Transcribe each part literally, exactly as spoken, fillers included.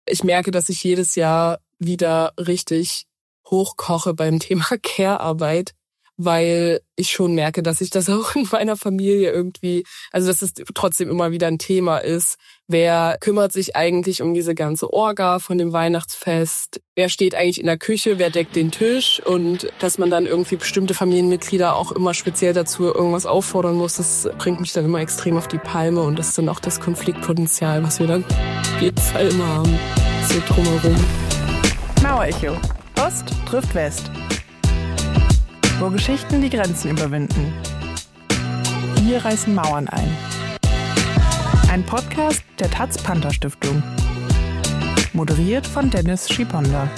Ich merke, dass ich jedes Jahr wieder richtig hochkoche beim Thema Care-Arbeit, weil ich schon merke, dass ich das auch in meiner Familie irgendwie, also dass es trotzdem immer wieder ein Thema ist. Wer kümmert sich eigentlich um diese ganze Orga von dem Weihnachtsfest? Wer steht eigentlich in der Küche? Wer deckt den Tisch? Und dass man dann irgendwie bestimmte Familienmitglieder auch immer speziell dazu irgendwas auffordern muss, das bringt mich dann immer extrem auf die Palme. Und das ist dann auch das Konfliktpotenzial, was wir dann auf jeden Fall immer haben. So drumherum. Mauerecho. Ost trifft West. Wo Geschichten die Grenzen überwinden. Hier reißen Mauern ein. Ein Podcast der Taz Panther Stiftung. Moderiert von Dennis Schiponda.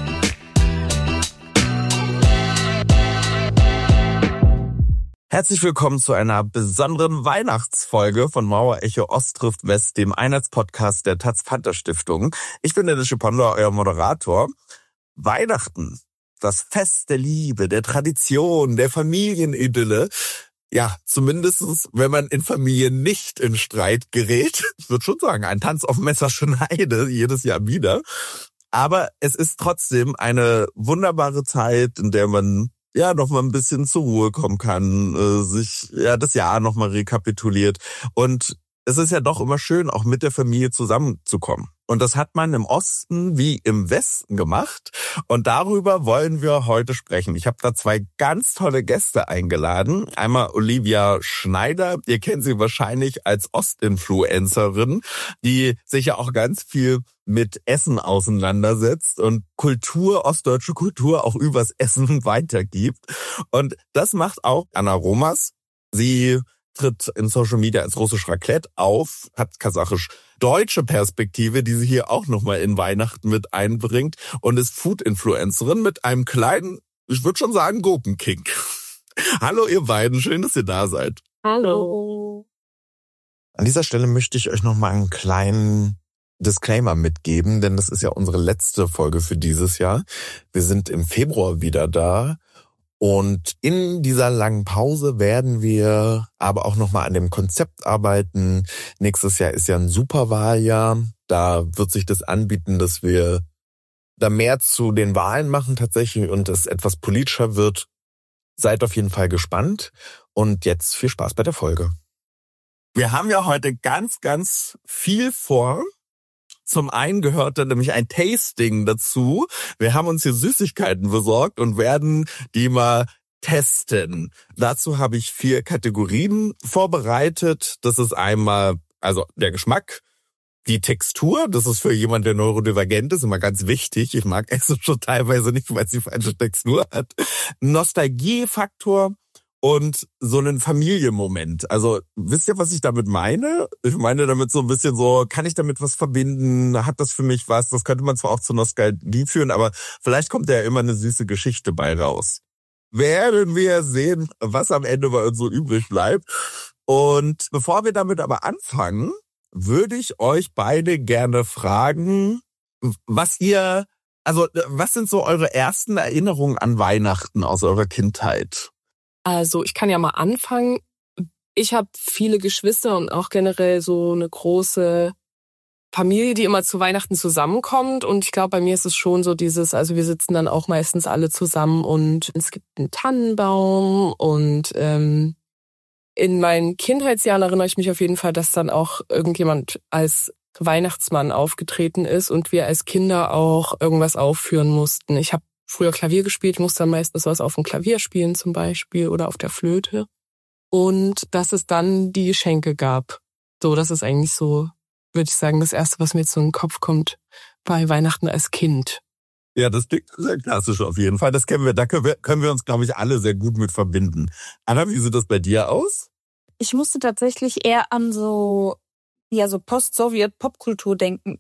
Herzlich willkommen zu einer besonderen Weihnachtsfolge von Mauerecho Ost trifft West, dem Einheitspodcast der Taz Panther Stiftung. Ich bin Dennis Schiponda, euer Moderator. Weihnachten. Das Fest der Liebe, der Tradition, der Familienidylle. Ja, zumindestens, wenn man in Familien nicht in Streit gerät. Ich würde schon sagen, ein Tanz auf Messerschneide, jedes Jahr wieder. Aber es ist trotzdem eine wunderbare Zeit, in der man ja noch mal ein bisschen zur Ruhe kommen kann, äh, sich ja das Jahr noch mal rekapituliert. Und es ist ja doch immer schön, auch mit der Familie zusammenzukommen. Und das hat man im Osten wie im Westen gemacht. Und darüber wollen wir heute sprechen. Ich habe da zwei ganz tolle Gäste eingeladen. Einmal Olivia Schneider. Ihr kennt sie wahrscheinlich als Ostinfluencerin, die sich ja auch ganz viel mit Essen auseinandersetzt und Kultur, ostdeutsche Kultur auch übers Essen weitergibt. Und das macht auch Anna Romas. Sie tritt in Social Media als russisch Raclette auf, hat kasachisch-deutsche Perspektive, die sie hier auch nochmal in Weihnachten mit einbringt und ist Food-Influencerin mit einem kleinen, ich würde schon sagen, Gurkenkink. Hallo ihr beiden, schön, dass ihr da seid. Hallo. An dieser Stelle möchte ich euch nochmal einen kleinen Disclaimer mitgeben, denn das ist ja unsere letzte Folge für dieses Jahr. Wir sind im Februar wieder da. Und in dieser langen Pause werden wir aber auch nochmal an dem Konzept arbeiten. Nächstes Jahr ist ja ein Superwahljahr. Da wird sich das anbieten, dass wir da mehr zu den Wahlen machen tatsächlich und es etwas politischer wird. Seid auf jeden Fall gespannt. Und jetzt viel Spaß bei der Folge. Wir haben ja heute ganz, ganz viel vor. Zum einen gehört dann nämlich ein Tasting dazu. Wir haben uns hier Süßigkeiten besorgt und werden die mal testen. Dazu habe ich vier Kategorien vorbereitet. Das ist einmal also der Geschmack, die Textur. Das ist für jemanden, der neurodivergent ist, immer ganz wichtig. Ich mag Essen schon teilweise nicht, weil es die falsche Textur hat. Nostalgiefaktor. Und so einen Familienmoment. Also wisst ihr, was ich damit meine? Ich meine damit so ein bisschen so, kann ich damit was verbinden? Hat das für mich was? Das könnte man zwar auch zur Nostalgie führen, aber vielleicht kommt ja immer eine süße Geschichte bei raus. Werden wir sehen, was am Ende bei uns so übrig bleibt. Und bevor wir damit aber anfangen, würde ich euch beide gerne fragen, was ihr, also was sind so eure ersten Erinnerungen an Weihnachten aus eurer Kindheit? Also ich kann ja mal anfangen. Ich habe viele Geschwister und auch generell so eine große Familie, die immer zu Weihnachten zusammenkommt. Und ich glaube, bei mir ist es schon so dieses, also wir sitzen dann auch meistens alle zusammen und es gibt einen Tannenbaum. Und ähm, in meinen Kindheitsjahren erinnere ich mich auf jeden Fall, dass dann auch irgendjemand als Weihnachtsmann aufgetreten ist und wir als Kinder auch irgendwas aufführen mussten. Ich habe früher Klavier gespielt, musste dann meistens was auf dem Klavier spielen zum Beispiel oder auf der Flöte. Und dass es dann die Geschenke gab. So, das ist eigentlich so, würde ich sagen, das Erste, was mir jetzt so in den Kopf kommt bei Weihnachten als Kind. Ja, das klingt sehr klassisch auf jeden Fall. Das kennen wir, da können wir, können wir uns, glaube ich, alle sehr gut mit verbinden. Anna, wie sieht das bei dir aus? Ich musste tatsächlich eher an so, ja, so Post-Sowjet-Popkultur denken.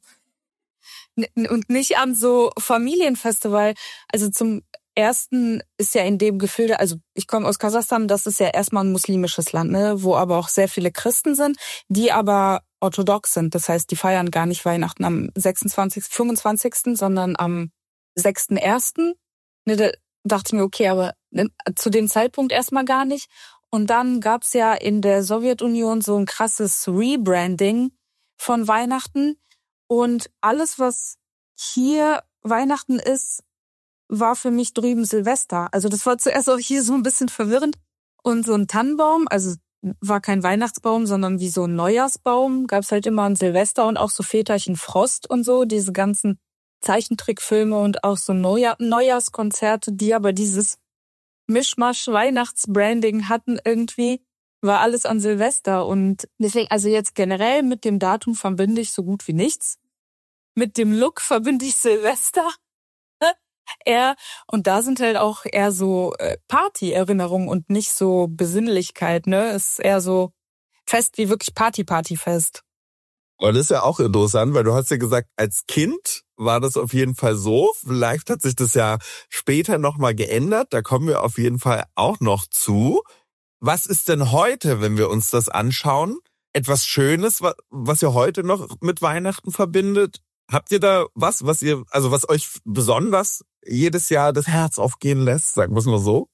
Und nicht an so Familienfestival. Also zum Ersten ist ja in dem Gefilde, also ich komme aus Kasachstan, das ist ja erstmal ein muslimisches Land, ne, wo aber auch sehr viele Christen sind, die aber orthodox sind. Das heißt, die feiern gar nicht Weihnachten am sechsundzwanzigsten, fünfundzwanzigsten, sondern am sechsten ersten Ne, da dachte ich mir, okay, aber ne, zu dem Zeitpunkt erstmal gar nicht. Und dann gab's ja in der Sowjetunion so ein krasses Rebranding von Weihnachten. Und alles, was hier Weihnachten ist, war für mich drüben Silvester. Also das war zuerst auch hier so ein bisschen verwirrend. Und so ein Tannenbaum, also war kein Weihnachtsbaum, sondern wie so ein Neujahrsbaum, gab's halt immer an Silvester und auch so Väterchen Frost und so, diese ganzen Zeichentrickfilme und auch so Neujahr Neujahrskonzerte, die aber dieses Mischmasch-Weihnachtsbranding hatten irgendwie, war alles an Silvester. Und deswegen, also jetzt generell mit dem Datum verbinde ich so gut wie nichts. Mit dem Look verbinde ich Silvester eher. Und da sind halt auch eher so äh, Party-Erinnerungen und nicht so Besinnlichkeit, ne? Ist eher so Fest wie wirklich Party-Party-Fest. Und das ist ja auch interessant, weil du hast ja gesagt, als Kind war das auf jeden Fall so. Vielleicht hat sich das ja später nochmal geändert. Da kommen wir auf jeden Fall auch noch zu. Was ist denn heute, wenn wir uns das anschauen? Etwas Schönes, was ihr heute noch mit Weihnachten verbindet? Habt ihr da was, was ihr, also was euch besonders jedes Jahr das Herz aufgehen lässt? Sagen wir es mal so.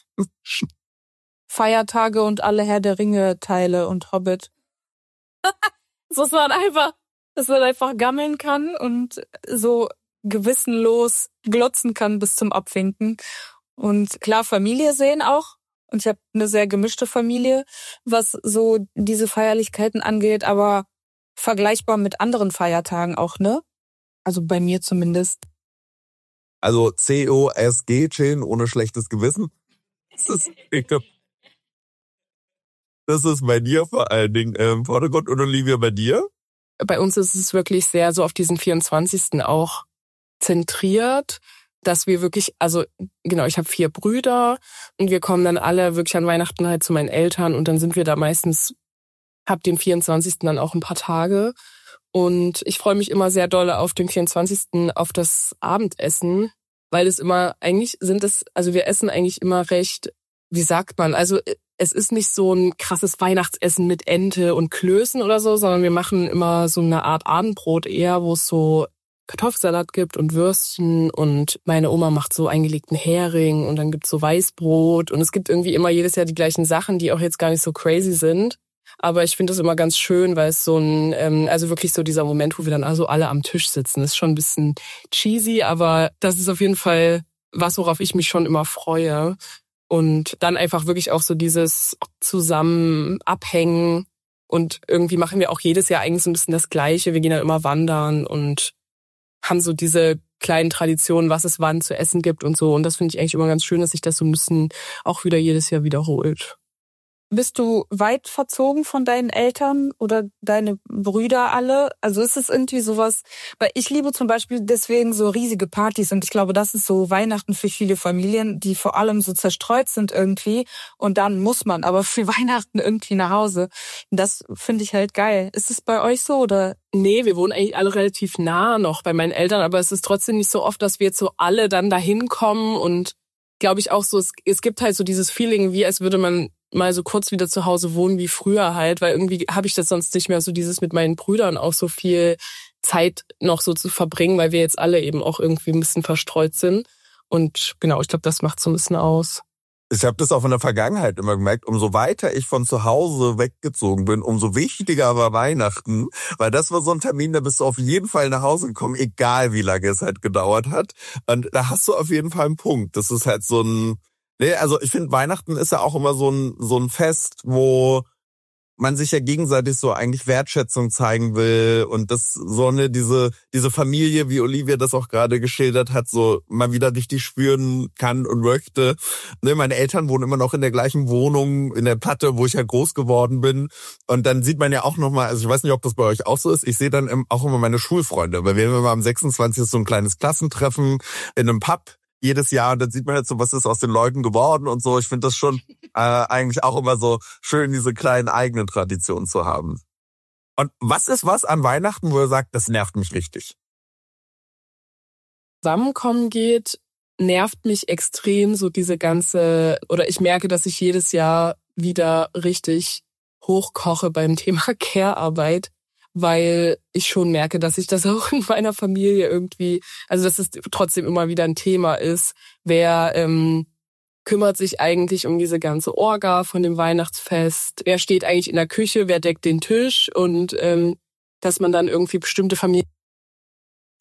Feiertage und alle Herr der Ringe Teile und Hobbit. So, dass man einfach, dass man einfach gammeln kann und so gewissenlos glotzen kann bis zum Abwinken. Und klar, Familie sehen auch. Und ich habe eine sehr gemischte Familie, was so diese Feierlichkeiten angeht, aber vergleichbar mit anderen Feiertagen auch, ne? Also bei mir zumindest. Also C O S G, chillen ohne schlechtes Gewissen. Das ist, ich glaub, das ist bei dir vor allen Dingen im Vordergrund. Und Olivia, bei dir? Bei uns ist es wirklich sehr so auf diesen vierundzwanzigsten auch zentriert, dass wir wirklich, also genau, ich habe vier Brüder und wir kommen dann alle wirklich an Weihnachten halt zu meinen Eltern und dann sind wir da meistens ab dem vierundzwanzigsten dann auch ein paar Tage. Und ich freue mich immer sehr doll auf den vierundzwanzigsten auf das Abendessen, weil es immer, eigentlich sind es, also wir essen eigentlich immer recht, wie sagt man, also es ist nicht so ein krasses Weihnachtsessen mit Ente und Klößen oder so, sondern wir machen immer so eine Art Abendbrot eher, wo es so Kartoffelsalat gibt und Würstchen und meine Oma macht so eingelegten Hering und dann gibt's so Weißbrot und es gibt irgendwie immer jedes Jahr die gleichen Sachen, die auch jetzt gar nicht so crazy sind. Aber ich finde das immer ganz schön, weil es so ein, ähm, also wirklich so dieser Moment, wo wir dann also alle am Tisch sitzen, ist schon ein bisschen cheesy, aber das ist auf jeden Fall was, worauf ich mich schon immer freue. Und dann einfach wirklich auch so dieses zusammen abhängen und irgendwie machen wir auch jedes Jahr eigentlich so ein bisschen das Gleiche. Wir gehen dann immer wandern und haben so diese kleinen Traditionen, was es wann zu essen gibt und so. Und das finde ich eigentlich immer ganz schön, dass sich das so ein bisschen auch wieder jedes Jahr wiederholt. Bist du weit verzogen von deinen Eltern oder deine Brüder alle? Also ist es irgendwie sowas, weil ich liebe zum Beispiel deswegen so riesige Partys und ich glaube, das ist so Weihnachten für viele Familien, die vor allem so zerstreut sind irgendwie und dann muss man aber für Weihnachten irgendwie nach Hause. Das finde ich halt geil. Ist es bei euch so oder? Nee, wir wohnen eigentlich alle relativ nah noch bei meinen Eltern, aber es ist trotzdem nicht so oft, dass wir jetzt so alle dann dahin kommen und glaube ich auch so, es, es gibt halt so dieses Feeling, wie als würde man mal so kurz wieder zu Hause wohnen wie früher halt, weil irgendwie habe ich das sonst nicht mehr so dieses mit meinen Brüdern auch so viel Zeit noch so zu verbringen, weil wir jetzt alle eben auch irgendwie ein bisschen verstreut sind. Und genau, ich glaube, das macht so ein bisschen aus. Ich habe das auch in der Vergangenheit immer gemerkt, umso weiter ich von zu Hause weggezogen bin, umso wichtiger war Weihnachten, weil das war so ein Termin, da bist du auf jeden Fall nach Hause gekommen, egal wie lange es halt gedauert hat. Und da hast du auf jeden Fall einen Punkt. Das ist halt so ein, nee, also ich finde, Weihnachten ist ja auch immer so ein so ein Fest, wo man sich ja gegenseitig so eigentlich Wertschätzung zeigen will und das so eine diese diese Familie, wie Olivia das auch gerade geschildert hat, so mal wieder richtig spüren kann und möchte. Ne, meine Eltern wohnen immer noch in der gleichen Wohnung in der Platte, wo ich ja groß geworden bin und dann sieht man ja auch nochmal, also ich weiß nicht, ob das bei euch auch so ist, ich sehe dann auch immer meine Schulfreunde, weil wir haben immer am sechsundzwanzigsten so ein kleines Klassentreffen in einem Pub jedes Jahr und dann sieht man jetzt so, was ist aus den Leuten geworden und so. Ich finde das schon äh, eigentlich auch immer so schön, diese kleinen eigenen Traditionen zu haben. Und was ist was an Weihnachten, wo ihr sagt, das nervt mich richtig? Zusammenkommen geht, nervt mich extrem so diese ganze, oder ich merke, dass ich jedes Jahr wieder richtig hochkoche beim Thema Care-Arbeit, weil ich schon merke, dass ich das auch in meiner Familie irgendwie, also dass es trotzdem immer wieder ein Thema ist, wer ähm, kümmert sich eigentlich um diese ganze Orga von dem Weihnachtsfest, wer steht eigentlich in der Küche, wer deckt den Tisch und ähm, dass man dann irgendwie bestimmte Familien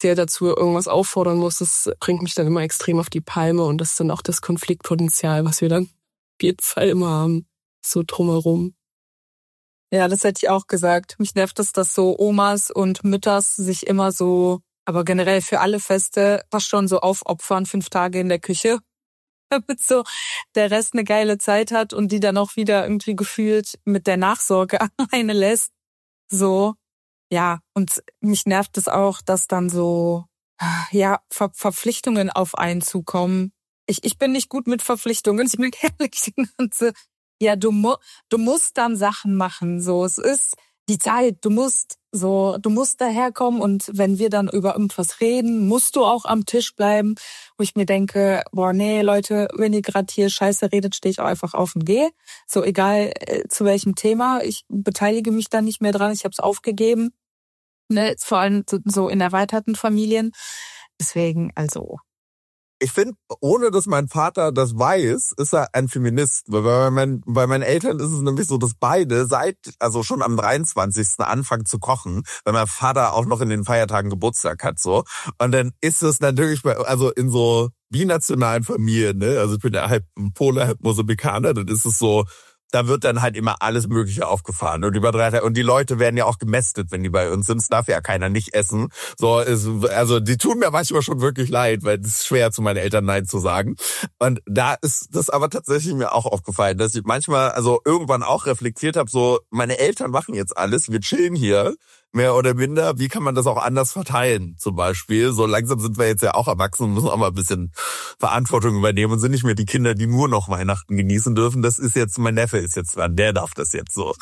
der dazu irgendwas auffordern muss, das bringt mich dann immer extrem auf die Palme und das ist dann auch das Konfliktpotenzial, was wir dann auf jeden Fall immer haben, so drumherum. Ja, das hätte ich auch gesagt. Mich nervt es, dass so Omas und Mütters sich immer so, aber generell für alle Feste fast schon so aufopfern, fünf Tage in der Küche, damit so der Rest eine geile Zeit hat und die dann auch wieder irgendwie gefühlt mit der Nachsorge alleine lässt. So, ja, und mich nervt es auch, dass dann so, ja, Ver- Verpflichtungen auf einen zukommen. Ich, ich bin nicht gut mit Verpflichtungen, ich bin ehrlich, die ganze, ja, du, mu- du musst dann Sachen machen, so, es ist die Zeit, du musst so, du musst daherkommen und wenn wir dann über irgendwas reden, musst du auch am Tisch bleiben, wo ich mir denke, boah, nee, Leute, wenn ihr gerade hier Scheiße redet, stehe ich auch einfach auf und gehe. So, egal äh, zu welchem Thema, ich beteilige mich da nicht mehr dran, ich habe es aufgegeben, ne, vor allem so- so in erweiterten Familien. Deswegen, also, Ich finde, ohne dass mein Vater das weiß, ist er ein Feminist. Weil bei, mein, bei meinen Eltern ist es nämlich so, dass beide seit, also schon am dreiundzwanzigsten anfangen zu kochen, weil mein Vater auch noch in den Feiertagen Geburtstag hat, so. Und dann ist es natürlich bei, also in so binationalen Familien, ne, also ich bin ja halb Pole, halb Mosambikaner, dann ist es so, da wird dann halt immer alles Mögliche aufgefahren und über drei Tage. Und die Leute werden ja auch gemästet, wenn die bei uns sind. Das darf ja keiner nicht essen. So ist, also die tun mir manchmal schon wirklich leid, weil es ist schwer, zu meinen Eltern Nein zu sagen. Und da ist das aber tatsächlich mir auch aufgefallen, dass ich manchmal, also irgendwann auch reflektiert habe, so meine Eltern machen jetzt alles, wir chillen hier, mehr oder minder. Wie kann man das auch anders verteilen, zum Beispiel? So langsam sind wir jetzt ja auch erwachsen und müssen auch mal ein bisschen Verantwortung übernehmen und sind nicht mehr die Kinder, die nur noch Weihnachten genießen dürfen. Das ist jetzt, mein Neffe ist jetzt dran, der darf das jetzt so.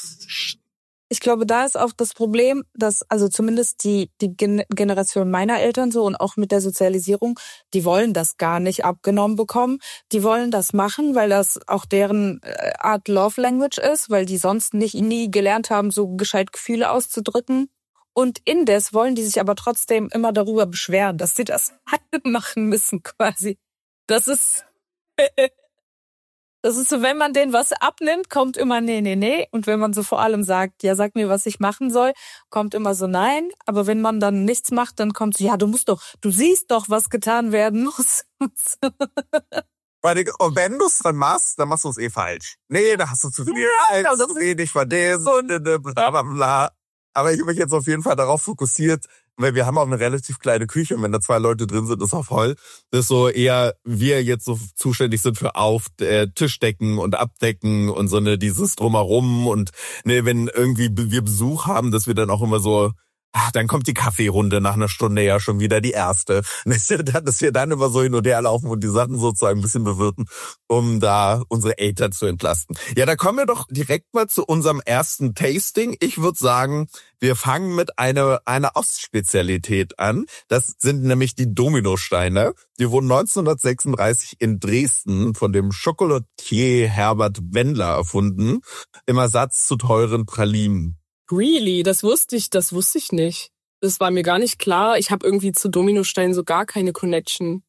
ich glaube, da ist auch das Problem, dass also zumindest die die Gen- Generation meiner Eltern so und auch mit der Sozialisierung, die wollen das gar nicht abgenommen bekommen. Die wollen das machen, weil das auch deren äh, Art Love Language ist, weil die sonst nicht nie gelernt haben, so gescheit Gefühle auszudrücken. Und indes wollen die sich aber trotzdem immer darüber beschweren, dass sie das halt machen müssen quasi. Das ist Das ist so, wenn man denen was abnimmt, kommt immer nee, nee, nee. Und wenn man so vor allem sagt, ja, sag mir, was ich machen soll, kommt immer so nein. Aber wenn man dann nichts macht, dann kommt so, ja, du musst doch, du siehst doch, was getan werden muss. Weil, und wenn du es dann machst, dann machst du es eh falsch. Nee, da hast du zu viel, Ja, zu wenig von dem, bla bla bla. Aber ich habe mich jetzt auf jeden Fall darauf fokussiert, weil wir haben auch eine relativ kleine Küche und wenn da zwei Leute drin sind, ist auch voll. Das ist so eher, wir jetzt so zuständig sind für auf äh, Tischdecken und Abdecken und so eine dieses Drumherum und ne, wenn irgendwie wir Besuch haben, dass wir dann auch immer so, ach, dann kommt die Kaffeerunde nach einer Stunde ja schon wieder die erste. Dass wir dann immer so hin und her laufen und die Sachen sozusagen ein bisschen bewirten, um da unsere Eltern zu entlasten. Ja, da kommen wir doch direkt mal zu unserem ersten Tasting. Ich würde sagen, wir fangen mit einer, einer Ostspezialität an. Das sind nämlich die Dominosteine. Die wurden neunzehnhundertsechsunddreißig in Dresden von dem Chocolatier Herbert Wendler erfunden, im Ersatz zu teuren Pralinen. Really? Das wusste ich, das wusste ich nicht. Das war mir gar nicht klar. Ich habe irgendwie zu Dominosteinen so gar keine Connection.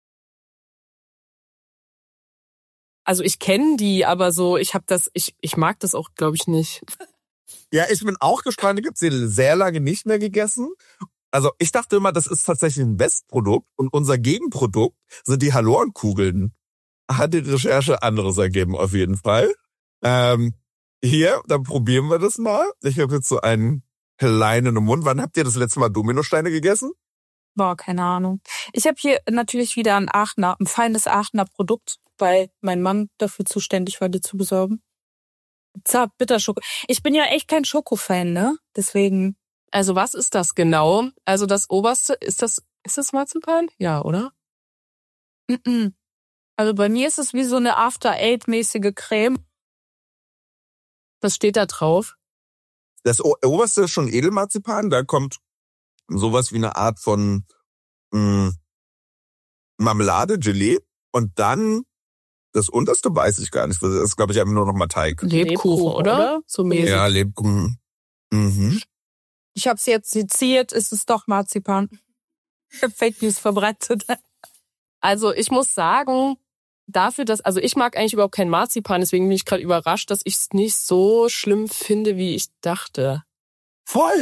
Also ich kenne die, aber so, ich habe das, ich, ich mag das auch, glaube ich, nicht. Ja, ich bin auch gespannt. Ich habe sie sehr lange nicht mehr gegessen. Also ich dachte immer, das ist tatsächlich ein Bestprodukt und unser Gegenprodukt sind die Hallorenkugeln. Hat die Recherche anderes ergeben auf jeden Fall. Ähm, hier, dann probieren wir das mal. Ich habe jetzt so einen kleinen im Mund. Wann habt ihr das letzte Mal Dominosteine gegessen? Boah, keine Ahnung. Ich habe hier natürlich wieder ein Aachener, ein feines Aachener Produkt, weil mein Mann dafür zuständig war, die zu besorgen. Zart, bitter Schoko. Ich bin ja echt kein Schoko-Fan, ne? Deswegen. Also was ist das genau? Also das oberste, ist das, ist das Marzipan? Ja, oder? Mm-mm. Also bei mir ist es wie so eine After-Eight-mäßige Creme. Was steht da drauf? Das o- oberste ist schon Edelmarzipan. Da kommt sowas wie eine Art von mh, Marmelade, Gelee. Und dann das unterste weiß ich gar nicht. Das ist, glaube ich, einfach nur noch mal Teig. Lebkuchen, oder? So mäßig. Ja, Lebkuchen. Mhm. Ich habe es jetzt seziert, ist es doch Marzipan. Ich habe Fake News verbreitet. Also ich muss sagen, dafür, dass, also ich mag eigentlich überhaupt kein Marzipan, deswegen bin ich gerade überrascht, dass ich es nicht so schlimm finde, wie ich dachte. Voll.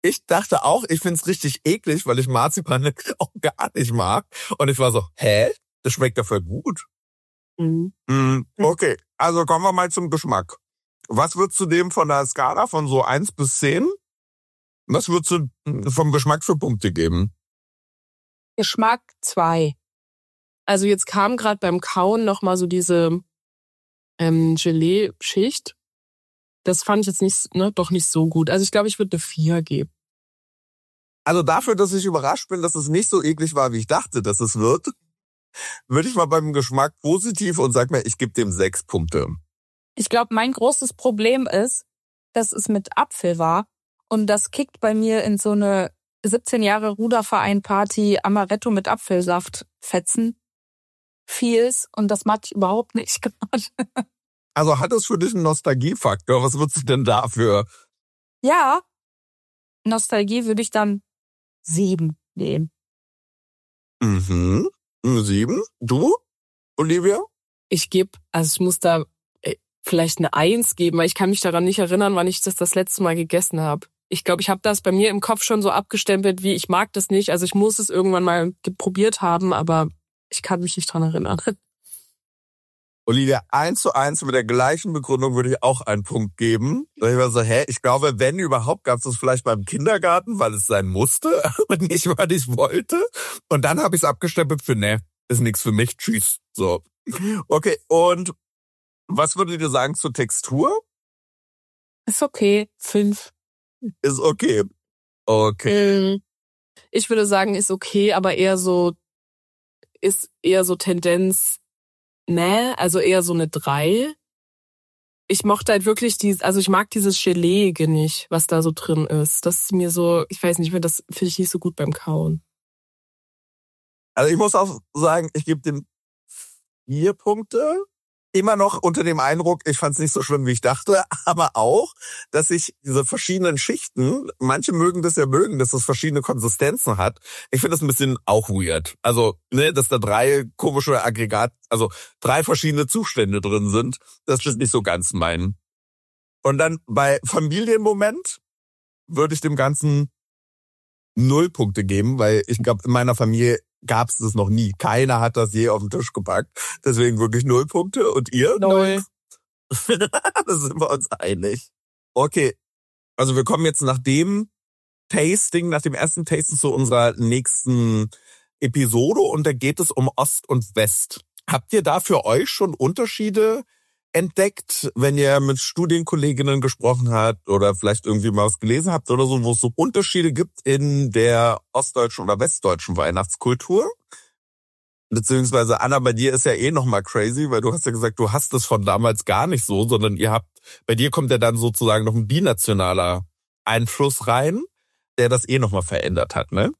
ich dachte auch, ich find's richtig eklig, weil ich Marzipan auch gar nicht mag. Und ich war so, hä? Das schmeckt ja voll gut. Mhm. Mm, okay, also kommen wir mal zum Geschmack. Was würdest du dem von der Skala von so eins bis zehn? Was würdest du vom Geschmack für Punkte geben? Geschmack zwei. Also jetzt kam gerade beim Kauen nochmal so diese ähm, Gelee-Schicht. Das fand ich jetzt nicht, ne, doch nicht so gut. Also ich glaube, ich würde eine vier geben. Also dafür, dass ich überrascht bin, dass es nicht so eklig war, wie ich dachte, dass es wird, würde ich mal beim Geschmack positiv und sag mir, ich gebe dem sechs Punkte. Ich glaube, mein großes Problem ist, dass es mit Apfel war und das kickt bei mir in so eine siebzehn Jahre Ruderverein-Party Amaretto mit Apfelsaft fetzen. Vieles und das mag ich überhaupt nicht gerade. Also hat es für dich einen Nostalgiefaktor? Was würdest du denn dafür? Ja, Nostalgie würde ich dann sieben nehmen. Mhm. Sieben. Du, Olivia? Ich gebe, also ich muss da äh, vielleicht eine Eins geben, weil ich kann mich daran nicht erinnern, wann ich das das letzte Mal gegessen habe. Ich glaube, ich habe das bei mir im Kopf schon so abgestempelt, wie ich mag das nicht. Also ich muss es irgendwann mal probiert haben, aber ich kann mich nicht dran erinnern. Olivia, eins zu eins mit der gleichen Begründung würde ich auch einen Punkt geben. Da ich war so, hä, ich glaube, wenn überhaupt, gab es das vielleicht beim Kindergarten, weil es sein musste und nicht, weil ich wollte. Und dann habe ich es abgestempelt für, ne, ist nichts für mich, tschüss. So. Okay, und was würdet ihr sagen zur Textur? Ist okay, fünf. Ist okay. Okay. Ich würde sagen, ist okay, aber eher so, ist eher so Tendenz, ne, also eher so eine drei. Ich mochte halt wirklich dieses, also ich mag dieses Gelee nicht, was da so drin ist. Das ist mir so, ich weiß nicht, das finde ich nicht so gut beim Kauen. Also ich muss auch sagen, ich gebe dem vier Punkte. Immer noch unter dem Eindruck, ich fand es nicht so schlimm, wie ich dachte, aber auch, dass ich diese verschiedenen Schichten, manche mögen das ja mögen, dass das verschiedene Konsistenzen hat. Ich finde das ein bisschen auch weird. Also, ne, dass da drei komische Aggregat, also drei verschiedene Zustände drin sind, das ist nicht so ganz mein. Und dann bei Familienmoment würde ich dem Ganzen null Punkte geben, weil ich glaube, in meiner Familie gab es das noch nie. Keiner hat das je auf den Tisch gepackt. Deswegen wirklich null Punkte. Und ihr? Null. Da sind wir uns einig. Okay, also wir kommen jetzt nach dem Tasting, nach dem ersten Tasting zu unserer nächsten Episode und da geht es um Ost und West. Habt ihr da für euch schon Unterschiede entdeckt, wenn ihr mit Studienkolleginnen gesprochen habt oder vielleicht irgendwie mal was gelesen habt oder so, wo es so Unterschiede gibt in der ostdeutschen oder westdeutschen Weihnachtskultur? Beziehungsweise Anna, bei dir ist ja eh nochmal crazy, weil du hast ja gesagt, du hast es von damals gar nicht so, sondern ihr habt, bei dir kommt ja dann sozusagen noch ein binationaler Einfluss rein, der das eh nochmal verändert hat, ne?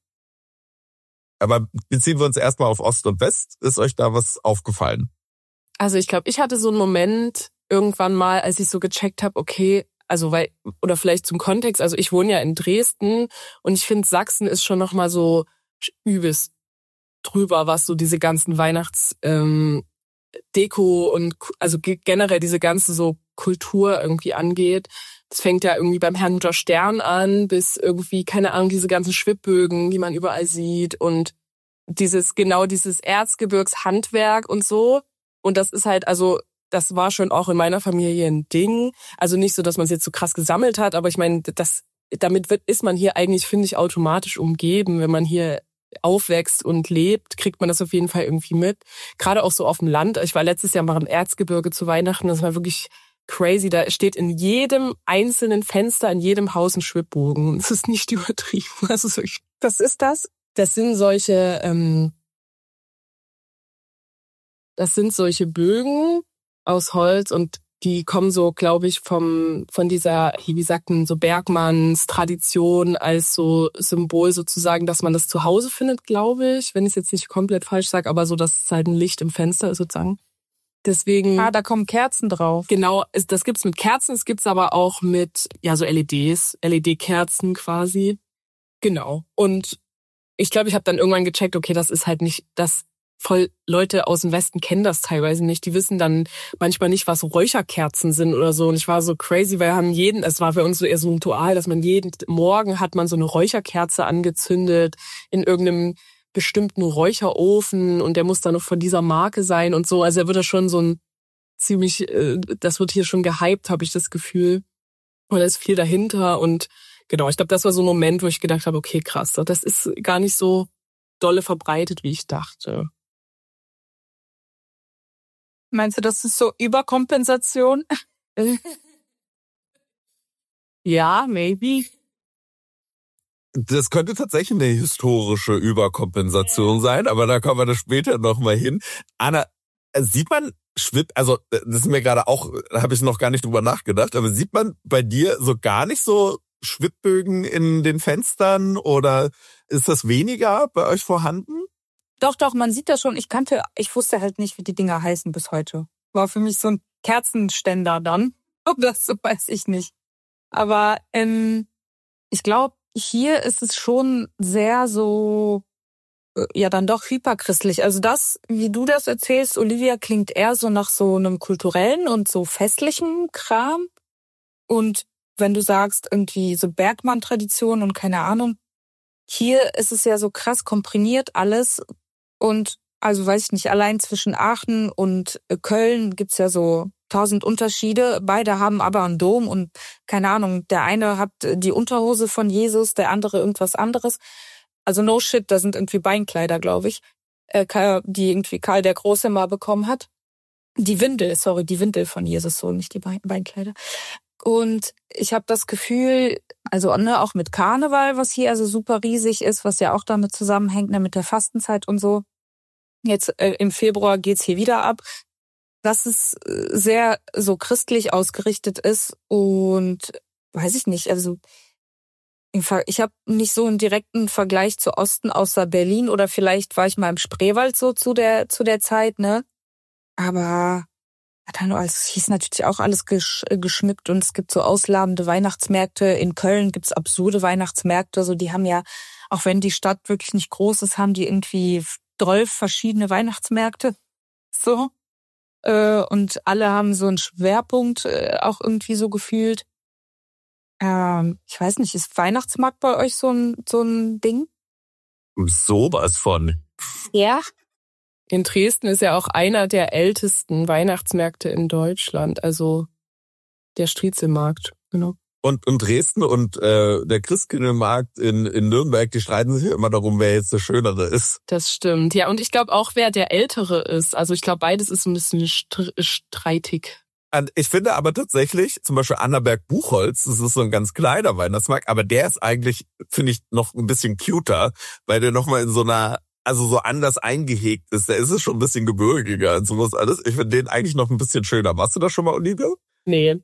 Aber beziehen wir uns erstmal auf Ost und West. Ist euch da was aufgefallen? Also ich glaube, ich hatte so einen Moment irgendwann mal, als ich so gecheckt habe, okay, also weil, oder vielleicht zum Kontext, also ich wohne ja in Dresden und ich finde, Sachsen ist schon nochmal so übelst drüber, was so diese ganzen Weihnachts ähm, Deko und also generell diese ganze so Kultur irgendwie angeht. Das fängt ja irgendwie beim Herrn Stern an, bis irgendwie, keine Ahnung, diese ganzen Schwibbögen, die man überall sieht und dieses, genau dieses Erzgebirgshandwerk und so. Und das ist halt, also das war schon auch in meiner Familie ein Ding. Also nicht so, dass man es jetzt so krass gesammelt hat, aber ich meine, das, damit wird, ist man hier eigentlich, finde ich, automatisch umgeben. Wenn man hier aufwächst und lebt, kriegt man das auf jeden Fall irgendwie mit. Gerade auch so auf dem Land. Ich war letztes Jahr mal im Erzgebirge zu Weihnachten. Das war wirklich crazy. Da steht in jedem einzelnen Fenster, in jedem Haus ein Schwibbogen. Das ist nicht übertrieben. Also so, was ist das? Das sind solche... Ähm, Das sind solche Bögen aus Holz und die kommen so, glaube ich, vom von dieser, wie sagt man, so Bergmanns Tradition als so Symbol sozusagen, dass man das zu Hause findet, glaube ich, wenn ich es jetzt nicht komplett falsch sage, aber so, dass es halt ein Licht im Fenster ist sozusagen. Deswegen. Ah, da kommen Kerzen drauf. Genau, das gibt's mit Kerzen, es gibt's aber auch mit, ja, so L E Ds, L E D-Kerzen quasi. Genau. Und ich glaube, ich habe dann irgendwann gecheckt, okay, das ist halt nicht das voll Leute aus dem Westen kennen das teilweise nicht. Die wissen dann manchmal nicht, was Räucherkerzen sind oder so. Und ich war so crazy, weil wir haben jeden, es war für uns so eher so ein Ritual, dass man jeden Morgen hat man so eine Räucherkerze angezündet in irgendeinem bestimmten Räucherofen und der muss dann noch von dieser Marke sein und so. Also er wird da schon so ein ziemlich, das wird hier schon gehypt, habe ich das Gefühl. Und da ist viel dahinter und genau, ich glaube, das war so ein Moment, wo ich gedacht habe, okay, krass, das ist gar nicht so dolle verbreitet, wie ich dachte. Meinst du, das ist so Überkompensation? Ja, maybe. Das könnte tatsächlich eine historische Überkompensation sein, aber da kommen wir da später nochmal hin. Anna, sieht man Schwipp, also das ist mir gerade auch, da habe ich noch gar nicht drüber nachgedacht, aber sieht man bei dir so gar nicht so Schwibbögen in den Fenstern oder ist das weniger bei euch vorhanden? Doch, doch, man sieht das schon. Ich kannte, ich wusste halt nicht, wie die Dinger heißen bis heute. War für mich so ein Kerzenständer dann. Ob das so, weiß ich nicht. Aber ähm, ich glaube, hier ist es schon sehr so, ja dann doch hyperchristlich. Also das, wie du das erzählst, Olivia, klingt eher so nach so einem kulturellen und so festlichen Kram. Und wenn du sagst, irgendwie so Bergmann-Tradition und keine Ahnung, hier ist es ja so krass komprimiert alles. Und also weiß ich nicht, allein zwischen Aachen und Köln gibt's ja so tausend Unterschiede. Beide haben aber einen Dom und keine Ahnung, der eine hat die Unterhose von Jesus, der andere irgendwas anderes. Also no shit, da sind irgendwie Beinkleider, glaube ich, die irgendwie Karl der Große mal bekommen hat. Die Windel, sorry, die Windel von Jesus, so nicht die Beinkleider. Und ich habe das Gefühl, also ne, auch mit Karneval, was hier also super riesig ist, was ja auch damit zusammenhängt, ne, mit der Fastenzeit und so. Jetzt äh, im Februar geht's hier wieder ab, dass es sehr so christlich ausgerichtet ist und weiß ich nicht, also ich habe nicht so einen direkten Vergleich zu Osten außer Berlin oder vielleicht war ich mal im Spreewald so zu der zu der Zeit, ne? Aber dann es hieß natürlich auch alles gesch, geschmückt und es gibt so ausladende Weihnachtsmärkte. In Köln gibt's absurde Weihnachtsmärkte, so die haben ja, auch wenn die Stadt wirklich nicht groß ist, haben die irgendwie zwölf verschiedene Weihnachtsmärkte. So. Und alle haben so einen Schwerpunkt auch irgendwie so gefühlt. Ähm, ich weiß nicht, ist Weihnachtsmarkt bei euch so ein so ein Ding? Sowas von. Ja. In Dresden ist ja auch einer der ältesten Weihnachtsmärkte in Deutschland, also der Striezelmarkt, genau. Und, und Dresden und äh, der Christkindlmarkt in, in Nürnberg, die streiten sich immer darum, wer jetzt der Schönere ist. Das stimmt, ja. Und ich glaube auch, wer der Ältere ist. Also ich glaube, beides ist ein bisschen streitig. Ich finde aber tatsächlich, zum Beispiel Annaberg-Buchholz, das ist so ein ganz kleiner Weihnachtsmarkt, aber der ist eigentlich, finde ich, noch ein bisschen cuter, weil der nochmal in so einer, also so anders eingehegt ist. Da ist es schon ein bisschen gebirgiger und sowas alles. Ich finde den eigentlich noch ein bisschen schöner. Warst du das schon mal, Olivia? Nee.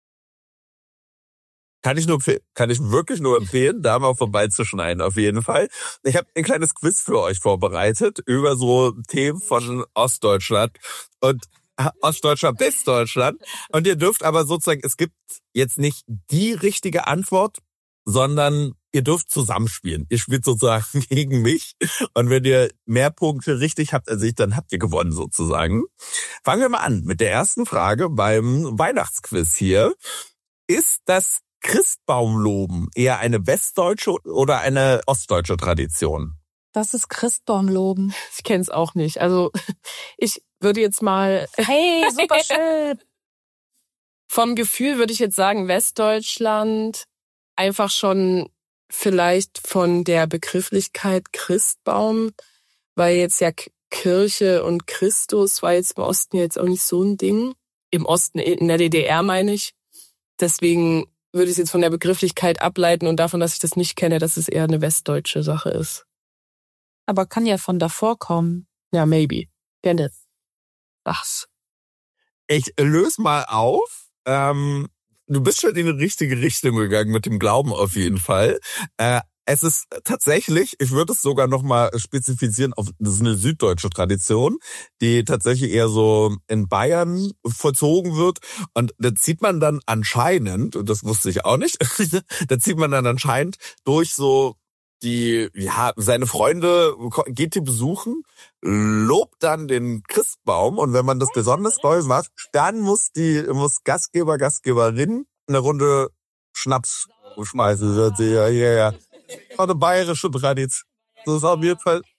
Kann ich nur, kann ich wirklich nur empfehlen, da mal vorbeizuschneiden, auf jeden Fall. Ich habe ein kleines Quiz für euch vorbereitet über so Themen von Ostdeutschland und Ostdeutschland bis Deutschland. Und ihr dürft aber sozusagen, es gibt jetzt nicht die richtige Antwort, sondern ihr dürft zusammenspielen. Ihr spielt sozusagen gegen mich. Und wenn ihr mehr Punkte richtig habt als ich, dann habt ihr gewonnen sozusagen. Fangen wir mal an mit der ersten Frage beim Weihnachtsquiz hier. Ist das Christbaumloben eher eine westdeutsche oder eine ostdeutsche Tradition? Das ist Christbaumloben. Ich kenne es auch nicht. Also ich würde jetzt mal... Hey, super schön. Vom Gefühl würde ich jetzt sagen, Westdeutschland einfach schon vielleicht von der Begrifflichkeit Christbaum, weil jetzt ja Kirche und Christus war jetzt im Osten jetzt auch nicht so ein Ding. Im Osten, in der D D R meine ich. Deswegen würde ich es jetzt von der Begrifflichkeit ableiten und davon, dass ich das nicht kenne, dass es eher eine westdeutsche Sache ist. Aber kann ja von davor kommen. Ja, maybe. Gerne. Ach's. Ich löse mal auf. Ähm, du bist schon in die richtige Richtung gegangen mit dem Glauben auf jeden Fall. Äh, es ist tatsächlich, ich würde es sogar nochmal spezifizieren, auf, das ist eine süddeutsche Tradition, die tatsächlich eher so in Bayern vollzogen wird. Und da zieht man dann anscheinend, und das wusste ich auch nicht, da zieht man dann anscheinend durch so die, ja, seine Freunde geht die besuchen, lobt dann den Christbaum und wenn man das besonders toll macht, dann muss die, muss Gastgeber, Gastgeberin eine Runde Schnaps schmeißen. Ja, ja, ja. Eine bayerische Tradition. Das ist auf jeden Fall.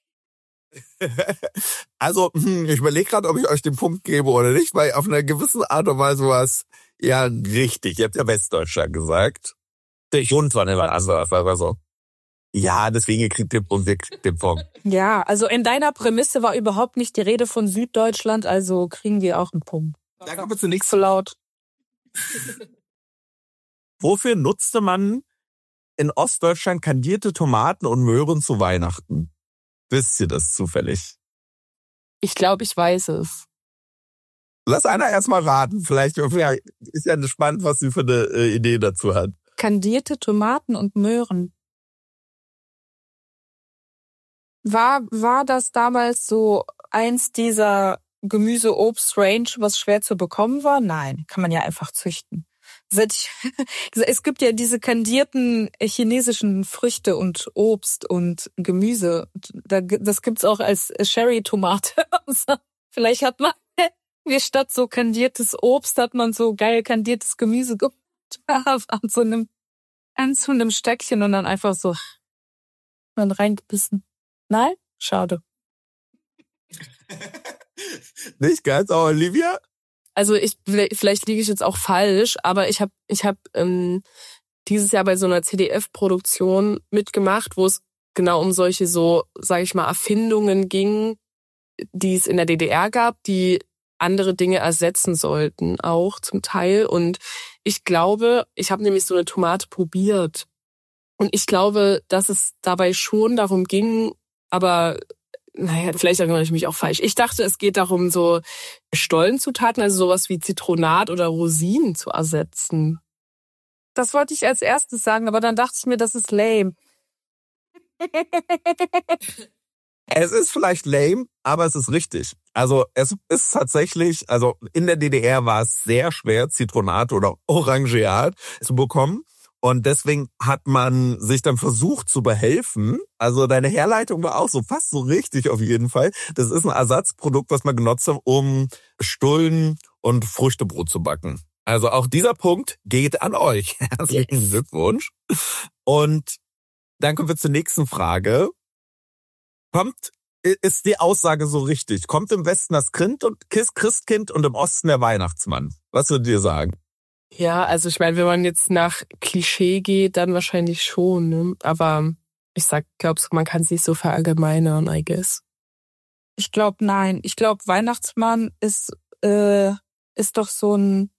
Also, ich überlege gerade, ob ich euch den Punkt gebe oder nicht, weil auf einer gewissen Art und Weise war es ja richtig. Ihr habt ja Westdeutschland gesagt. Der Hund war nicht also, also. Ja, deswegen kriegt ihr und wir kriegt den Punkt. Ja, also in deiner Prämisse war überhaupt nicht die Rede von Süddeutschland, also kriegen wir auch einen Punkt. Da kommen wir zunächst zu laut. Wofür nutzte man in Ostdeutschland kandierte Tomaten und Möhren zu Weihnachten? Wisst ihr das zufällig? Ich glaube, ich weiß es. Lass einer erstmal raten. Vielleicht ja, ist ja spannend, was sie für eine äh, Idee dazu hat. Kandierte Tomaten und Möhren. War, war das damals so eins dieser Gemüse-Obst-Range, was schwer zu bekommen war? Nein, kann man ja einfach züchten. Es gibt ja diese kandierten chinesischen Früchte und Obst und Gemüse. Das gibt's auch als Sherry-Tomate. Vielleicht hat man, wie statt so kandiertes Obst, hat man so geil kandiertes Gemüse an so einem, an so einem Stöckchen und dann einfach so dann reingebissen. Nein? Schade. Nicht ganz, aber Olivia? Also ich vielleicht liege ich jetzt auch falsch, aber ich habe ich habe ähm, dieses Jahr bei so einer C D F-Produktion mitgemacht, wo es genau um solche so, sage ich mal, Erfindungen ging, die es in der D D R gab, die andere Dinge ersetzen sollten, auch zum Teil. Und ich glaube, ich habe nämlich so eine Tomate probiert. Und ich glaube, dass es dabei schon darum ging, aber naja, vielleicht erinnere ich mich auch falsch. Ich dachte, es geht darum, so Stollenzutaten, also sowas wie Zitronat oder Rosinen zu ersetzen. Das wollte ich als erstes sagen, aber dann dachte ich mir, das ist lame. Es ist vielleicht lame, aber es ist richtig. Also es ist tatsächlich, also in der D D R war es sehr schwer, Zitronat oder Orangeat zu bekommen. Und deswegen hat man sich dann versucht zu behelfen. Also deine Herleitung war auch so fast so richtig auf jeden Fall. Das ist ein Ersatzprodukt, was man genutzt hat, um Stullen und Früchtebrot zu backen. Also auch dieser Punkt geht an euch. Herzlichen yes. Glückwunsch. Und dann kommen wir zur nächsten Frage. Kommt, ist die Aussage so richtig? Kommt im Westen das Kind und Christkind und im Osten der Weihnachtsmann? Was würdet ihr sagen? Ja, also ich meine, wenn man jetzt nach Klischee geht, dann wahrscheinlich schon, ne? Aber ich sag, glaubst man kann es nicht so verallgemeinern, I guess. Ich glaube, nein. Ich glaube, Weihnachtsmann ist äh, ist doch so ein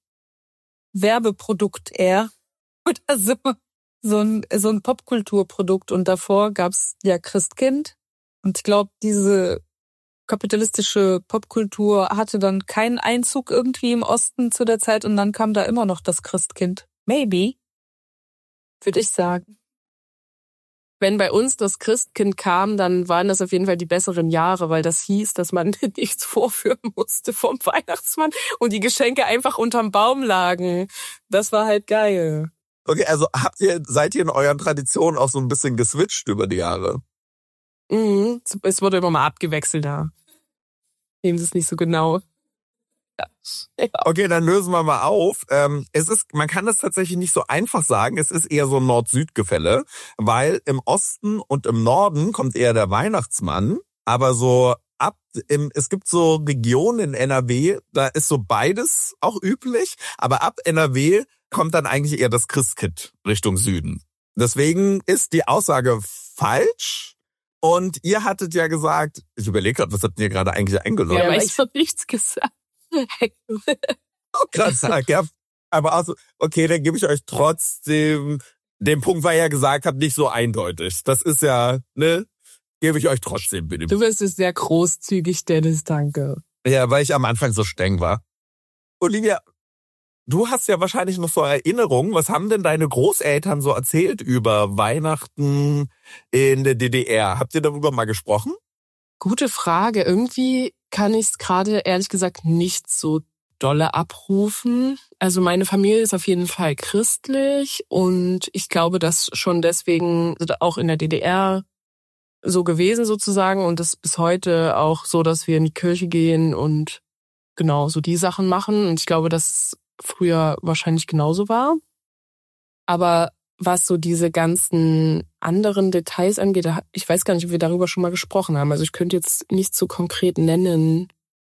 Werbeprodukt eher. Oder so, so ein, so ein Popkulturprodukt. Und davor gab's ja Christkind. Und ich glaube, diese kapitalistische Popkultur hatte dann keinen Einzug irgendwie im Osten zu der Zeit und dann kam da immer noch das Christkind. Maybe, würde ich sagen. Wenn bei uns das Christkind kam, dann waren das auf jeden Fall die besseren Jahre, weil das hieß, dass man nichts vorführen musste vom Weihnachtsmann und die Geschenke einfach unterm Baum lagen. Das war halt geil. Okay, also habt ihr, seid ihr in euren Traditionen auch so ein bisschen geswitcht über die Jahre? Mhm, es wurde immer mal abgewechselt da. Nehmen Sie es nicht so genau. Ja. Okay, dann lösen wir mal auf. Ähm, es ist, man kann das tatsächlich nicht so einfach sagen. Es ist eher so ein Nord-Süd-Gefälle, weil im Osten und im Norden kommt eher der Weihnachtsmann, aber so ab im, es gibt so Regionen in N R W, da ist so beides auch üblich, aber ab N R W kommt dann eigentlich eher das Christkind Richtung Süden. Deswegen ist die Aussage falsch. Und ihr hattet ja gesagt, ich überlege gerade, was habt ihr gerade eigentlich eingeloggt? Ja, aber ich habe nichts gesagt. Oh, krass, ja. Aber also, okay, dann gebe ich euch trotzdem, den Punkt, weil ihr ja gesagt habt, nicht so eindeutig. Das ist ja, ne, gebe ich euch trotzdem, bitte. Du wirst es sehr großzügig, Dennis, danke. Ja, weil ich am Anfang so streng war. Olivia, du hast ja wahrscheinlich noch so Erinnerungen. Was haben denn deine Großeltern so erzählt über Weihnachten in der D D R? Habt ihr darüber mal gesprochen? Gute Frage. Irgendwie kann ich es gerade ehrlich gesagt nicht so dolle abrufen. Also meine Familie ist auf jeden Fall christlich und ich glaube, dass schon deswegen auch in der D D R so gewesen sozusagen und das bis heute auch so, dass wir in die Kirche gehen und genau so die Sachen machen. Und ich glaube, dass früher wahrscheinlich genauso war. Aber was so diese ganzen anderen Details angeht, ich weiß gar nicht, ob wir darüber schon mal gesprochen haben. Also ich könnte jetzt nicht so konkret nennen.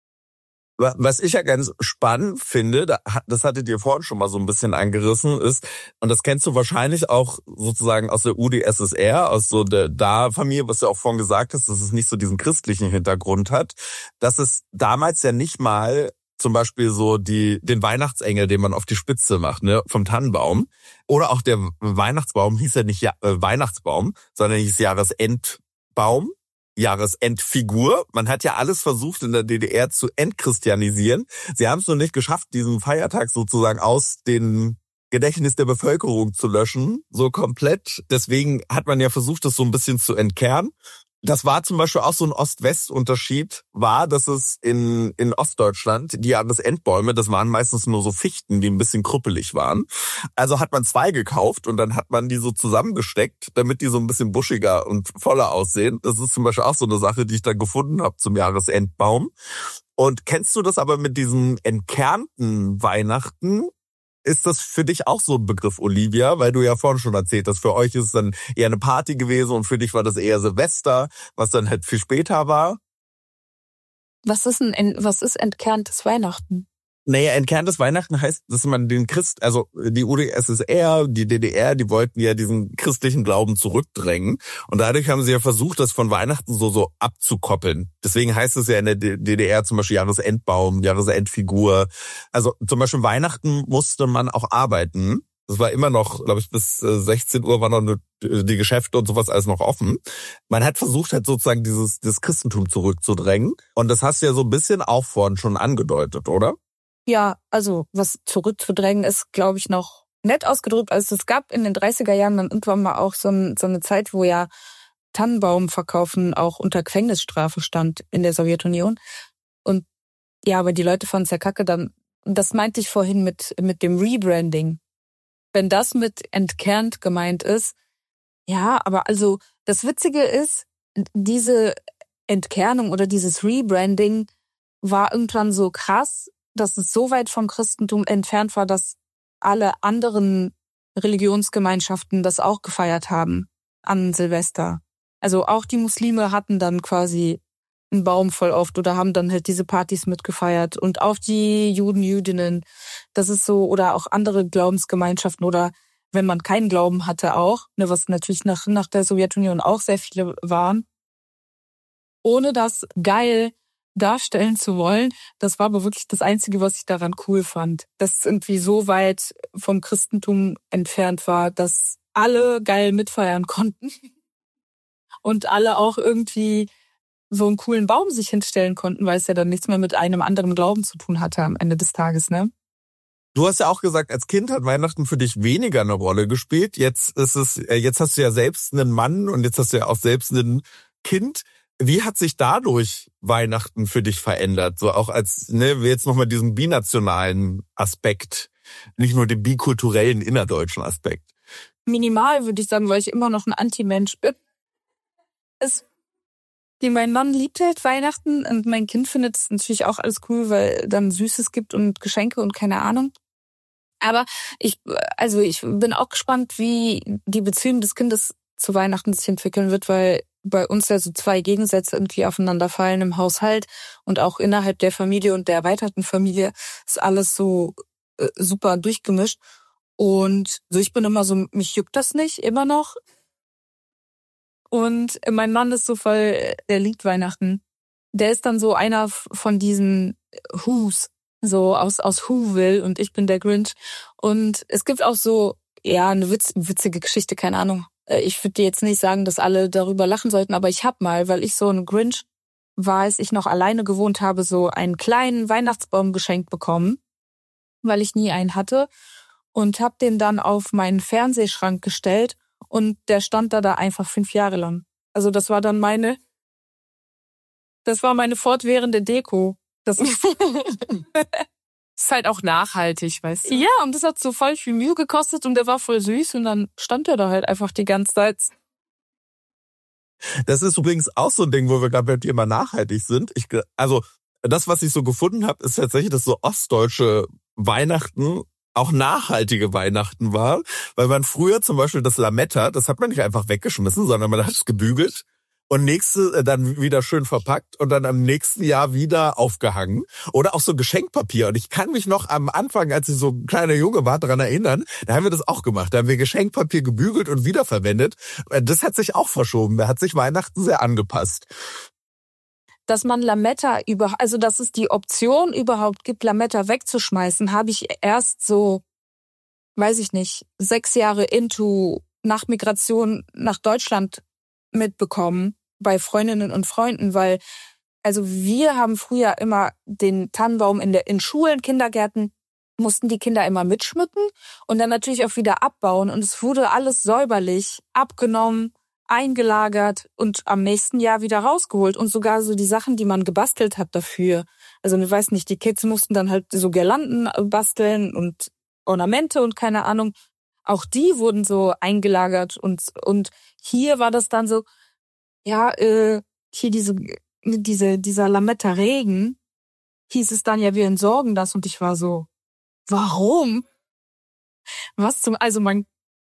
Was ich ja ganz spannend finde, das hattet ihr vorhin schon mal so ein bisschen angerissen, ist, und das kennst du wahrscheinlich auch sozusagen aus der U d S S R, aus so der Da-Familie, was du auch vorhin gesagt hast, dass es nicht so diesen christlichen Hintergrund hat, dass es damals ja nicht mal zum Beispiel so die den Weihnachtsengel, den man auf die Spitze macht, ne, vom Tannenbaum, oder auch der Weihnachtsbaum hieß ja nicht ja, äh, Weihnachtsbaum, sondern hieß Jahresendbaum. Jahresendfigur. Man hat ja alles versucht, in der D D R zu entchristianisieren. Sie haben es nur nicht geschafft, diesen Feiertag sozusagen aus dem Gedächtnis der Bevölkerung zu löschen, so komplett. Deswegen hat man ja versucht, das so ein bisschen zu entkernen. Das war zum Beispiel auch so ein Ost-West-Unterschied, war, dass es in in Ostdeutschland, die Jahresendbäume, das waren meistens nur so Fichten, die ein bisschen krüppelig waren. Also hat man zwei gekauft und dann hat man die so zusammengesteckt, damit die so ein bisschen buschiger und voller aussehen. Das ist zum Beispiel auch so eine Sache, die ich dann gefunden habe zum Jahresendbaum. Und kennst du das aber mit diesen entkernten Weihnachten? Ist das für dich auch so ein Begriff, Olivia? Weil du ja vorhin schon erzählt hast, für euch ist es dann eher eine Party gewesen und für dich war das eher Silvester, was dann halt viel später war. Was ist ein, was ist entkerntes Weihnachten? Naja, entkerntes Weihnachten heißt, dass man den Christ, also die U d S S R, die D D R, die wollten ja diesen christlichen Glauben zurückdrängen. Und dadurch haben sie ja versucht, das von Weihnachten so so abzukoppeln. Deswegen heißt es ja in der D D R zum Beispiel Jahresendbaum, Jahresendfigur. Also zum Beispiel Weihnachten musste man auch arbeiten. Das war immer noch, glaube ich, bis sechzehn Uhr waren noch die Geschäfte und sowas alles noch offen. Man hat versucht halt sozusagen dieses das Christentum zurückzudrängen. Und das hast du ja so ein bisschen auch vorhin schon angedeutet, oder? Ja, also was zurückzudrängen ist, glaube ich, noch nett ausgedrückt. Also es gab in den dreißiger Jahren dann irgendwann mal auch so, ein, so eine Zeit, wo ja Tannenbaum verkaufen auch unter Gefängnisstrafe stand in der Sowjetunion. Und ja, aber die Leute fanden es ja kacke. Dann, das meinte ich vorhin mit mit dem Rebranding. Wenn das mit entkernt gemeint ist, ja, aber also das Witzige ist, diese Entkernung oder dieses Rebranding war irgendwann so krass, dass es so weit vom Christentum entfernt war, dass alle anderen Religionsgemeinschaften das auch gefeiert haben an Silvester. Also auch die Muslime hatten dann quasi einen Baum voll oft oder haben dann halt diese Partys mitgefeiert. Und auch die Juden, Jüdinnen, das ist so, oder auch andere Glaubensgemeinschaften oder wenn man keinen Glauben hatte auch, ne, was natürlich nach, nach der Sowjetunion auch sehr viele waren. Ohne das geil darstellen zu wollen, das war aber wirklich das Einzige, was ich daran cool fand. Dass es irgendwie so weit vom Christentum entfernt war, dass alle geil mitfeiern konnten und alle auch irgendwie so einen coolen Baum sich hinstellen konnten, weil es ja dann nichts mehr mit einem anderen Glauben zu tun hatte am Ende des Tages, ne? Du hast ja auch gesagt, als Kind hat Weihnachten für dich weniger eine Rolle gespielt. Jetzt ist es, jetzt hast du ja selbst einen Mann und jetzt hast du ja auch selbst ein Kind. Wie hat sich dadurch Weihnachten für dich verändert? So auch als, ne, jetzt nochmal diesen binationalen Aspekt, nicht nur den bikulturellen innerdeutschen Aspekt. Minimal, würde ich sagen, weil ich immer noch ein Anti-Mensch bin. Es, die, mein Mann liebt halt Weihnachten und mein Kind findet es natürlich auch alles cool, weil dann Süßes gibt und Geschenke und keine Ahnung. Aber ich, also ich bin auch gespannt, wie die Beziehung des Kindes zu Weihnachten sich entwickeln wird, weil bei uns ja so zwei Gegensätze irgendwie aufeinander fallen im Haushalt und auch innerhalb der Familie und der erweiterten Familie ist alles so äh, super durchgemischt. Und so, ich bin immer so, mich juckt das nicht, immer noch. Und mein Mann ist so voll, der liebt Weihnachten. Der ist dann so einer von diesen Who's, so aus aus Whoville und ich bin der Grinch. Und es gibt auch so, ja, eine witz, witzige Geschichte, keine Ahnung. Ich würde dir jetzt nicht sagen, dass alle darüber lachen sollten, aber ich hab mal, weil ich so ein Grinch war, als ich noch alleine gewohnt habe, so einen kleinen Weihnachtsbaum geschenkt bekommen, weil ich nie einen hatte und hab den dann auf meinen Fernsehschrank gestellt und der stand da da einfach fünf Jahre lang. Also das war dann meine, das war meine fortwährende Deko. Das Ist halt auch nachhaltig, weißt du? Ja, und das hat so voll viel Mühe gekostet und der war voll süß und dann stand der da halt einfach die ganze Zeit. Das ist übrigens auch so ein Ding, wo wir gerade beim Thema nachhaltig sind. Ich, also das, was ich so gefunden habe, ist tatsächlich, dass so ostdeutsche Weihnachten auch nachhaltige Weihnachten war, weil man früher zum Beispiel das Lametta, das hat man nicht einfach weggeschmissen, sondern man hat es gebügelt und nächste dann wieder schön verpackt und dann am nächsten Jahr wieder aufgehangen. Oder auch so Geschenkpapier. Und ich kann mich noch am Anfang, als ich so ein kleiner Junge war, daran erinnern, da haben wir das auch gemacht. Da haben wir Geschenkpapier gebügelt und wiederverwendet. Das hat sich auch verschoben. Da hat sich Weihnachten sehr angepasst. Dass man Lametta über, also dass es die Option überhaupt gibt, Lametta wegzuschmeißen, habe ich erst so, weiß ich nicht, sechs Jahre into nach Migration nach Deutschland mitbekommen bei Freundinnen und Freunden, weil also wir haben früher immer den Tannenbaum in der in Schulen, Kindergärten mussten die Kinder immer mitschmücken und dann natürlich auch wieder abbauen und es wurde alles säuberlich abgenommen, eingelagert und am nächsten Jahr wieder rausgeholt und sogar so die Sachen, die man gebastelt hat dafür. Also ich weiß nicht, die Kids mussten dann halt so Girlanden basteln und Ornamente und keine Ahnung. Auch die wurden so eingelagert und und hier war das dann so, ja, äh, hier diese diese dieser Lametta-Regen, hieß es dann ja, wir entsorgen das und ich war so, warum? Was zum, also man,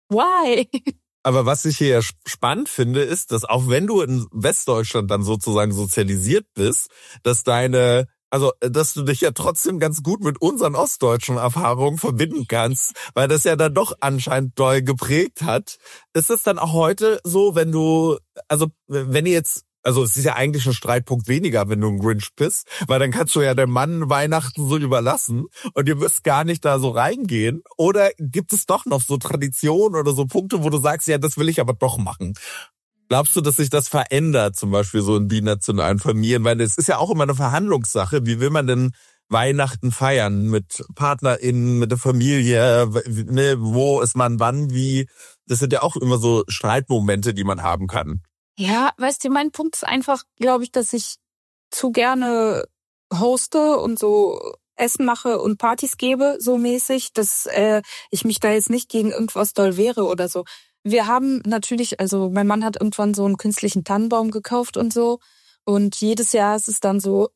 why? Aber was ich hier spannend finde, ist, dass auch wenn du in Westdeutschland dann sozusagen sozialisiert bist, dass deine, also dass du dich ja trotzdem ganz gut mit unseren ostdeutschen Erfahrungen verbinden kannst, weil das ja dann doch anscheinend doll geprägt hat. Ist es dann auch heute so, wenn du, also wenn ihr jetzt, also es ist ja eigentlich ein Streitpunkt weniger, wenn du ein Grinch bist, weil dann kannst du ja dem Mann Weihnachten so überlassen und ihr müsst gar nicht da so reingehen. Oder gibt es doch noch so Traditionen oder so Punkte, wo du sagst, ja, das will ich aber doch machen? Glaubst du, dass sich das verändert, zum Beispiel so in binationalen Familien? Weil es ist ja auch immer eine Verhandlungssache. Wie will man denn Weihnachten feiern? Mit PartnerInnen, mit der Familie? Ne, wo ist man wann, wie? Das sind ja auch immer so Streitmomente, die man haben kann. Ja, weißt du, mein Punkt ist einfach, glaube ich, dass ich zu gerne hoste und so Essen mache und Partys gebe, so mäßig, dass äh, ich mich da jetzt nicht gegen irgendwas doll wehre oder so. Wir haben natürlich, also mein Mann hat irgendwann so einen künstlichen Tannenbaum gekauft und so und jedes Jahr ist es dann so,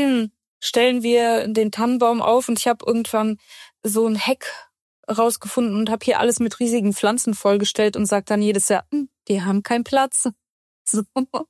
stellen wir den Tannenbaum auf und ich habe irgendwann so ein Heck rausgefunden und habe hier alles mit riesigen Pflanzen vollgestellt und sage dann jedes Jahr, die haben keinen Platz. So.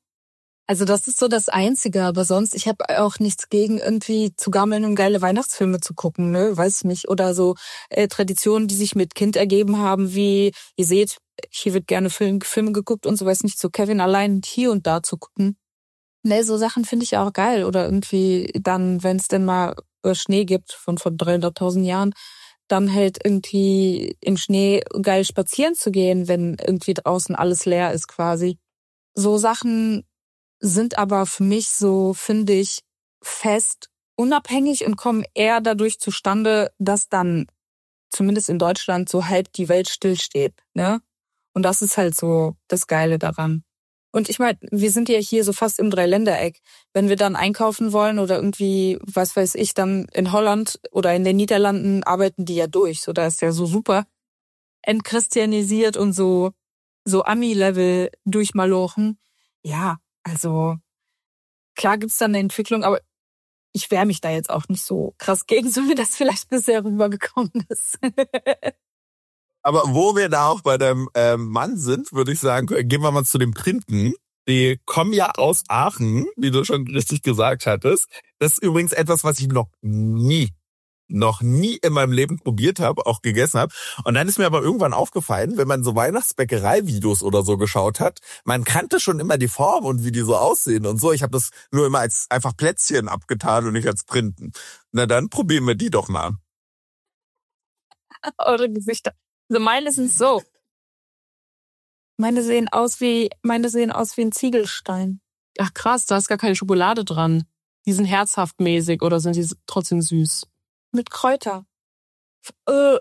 Also das ist so das Einzige, aber sonst, ich habe auch nichts gegen, irgendwie zu gammeln und geile Weihnachtsfilme zu gucken, ne, weiß nicht. Oder so äh, Traditionen, die sich mit Kind ergeben haben, wie, ihr seht, hier wird gerne Film, Filme geguckt und so, weiß nicht, so Kevin allein hier und da zu gucken. Ne, so Sachen finde ich auch geil. Oder irgendwie dann, wenn es denn mal Schnee gibt von von dreihunderttausend Jahren, dann halt irgendwie im Schnee geil spazieren zu gehen, wenn irgendwie draußen alles leer ist quasi. So Sachen sind aber für mich so, finde ich, fest unabhängig und kommen eher dadurch zustande, dass dann zumindest in Deutschland so halb die Welt stillsteht, ne? Und das ist halt so das Geile daran. Und ich meine, wir sind ja hier so fast im Dreiländereck. Wenn wir dann einkaufen wollen oder irgendwie, was weiß ich, dann in Holland oder in den Niederlanden arbeiten die ja durch. So, da ist ja so super entchristianisiert und so so Ami-Level durchmalochen. Ja, also klar gibt's da eine Entwicklung, aber ich wehre mich da jetzt auch nicht so krass gegen, so wie das vielleicht bisher rübergekommen ist. Aber wo wir da auch bei dem äh, Mann sind, würde ich sagen, gehen wir mal zu den Printen. Die kommen ja aus Aachen, wie du schon richtig gesagt hattest. Das ist übrigens etwas, was ich noch nie noch nie in meinem Leben probiert habe, auch gegessen habe. Und dann ist mir aber irgendwann aufgefallen, wenn man so Weihnachtsbäckerei-Videos oder so geschaut hat, man kannte schon immer die Form und wie die so aussehen und so. Ich habe das nur immer als einfach Plätzchen abgetan und nicht als Printen. Na dann probieren wir die doch mal. Eure Gesichter. Also meine sind so. Meine sehen aus wie, meine sehen aus wie ein Ziegelstein. Ach krass, da ist gar keine Schokolade dran. Die sind herzhaft mäßig oder sind die trotzdem süß? Mit Kräuter. Äh,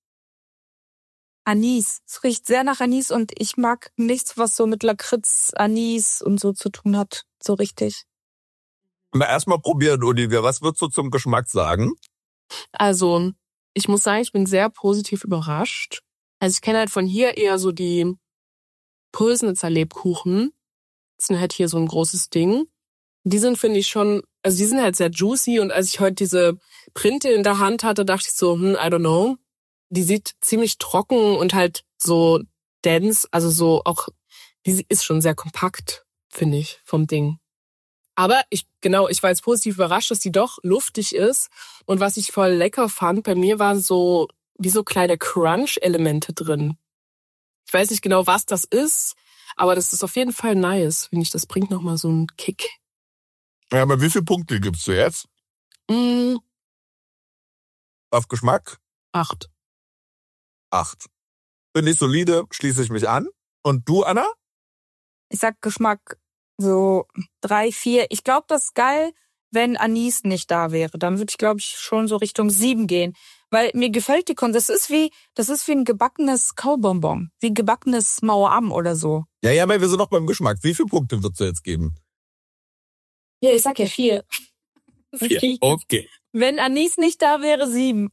Anis. Es riecht sehr nach Anis und ich mag nichts, was so mit Lakritz, Anis und so zu tun hat. So richtig. Na, erstmal probieren, Olivia. Was würdest du zum Geschmack sagen? Also, ich muss sagen, ich bin sehr positiv überrascht. Also ich kenne halt von hier eher so die Pulsnitzer Lebkuchen. Das sind halt hier so ein großes Ding. Die sind, finde ich, schon, also die sind halt sehr juicy. Und als ich heute diese Printe in der Hand hatte, dachte ich so, hm, I don't know. Die sieht ziemlich trocken und halt so dense, also so auch, die ist schon sehr kompakt, finde ich, vom Ding. Aber ich, genau, ich war jetzt positiv überrascht, dass die doch luftig ist. Und was ich voll lecker fand, bei mir waren so, wie so kleine Crunch-Elemente drin. Ich weiß nicht genau, was das ist, aber das ist auf jeden Fall nice, finde ich. Das bringt nochmal so einen Kick. Ja, aber wie viele Punkte gibst du jetzt? Mm, Auf Geschmack? acht. Acht. Finde ich solide, schließe ich mich an. Und du, Anna? Ich sag Geschmack so drei, vier. Ich glaube, das ist geil, wenn Anis nicht da wäre. Dann würde ich, glaube ich, schon so Richtung sieben gehen. Weil mir gefällt die Kon. Das ist wie, das ist wie ein gebackenes Kaubonbon. Wie gebackenes Mauam oder so. Ja, ja, aber wir sind noch beim Geschmack. Wie viele Punkte würdest du jetzt geben? Ja, ich sag ja vier. Vier. Okay. Wenn Anis nicht da wäre, sieben.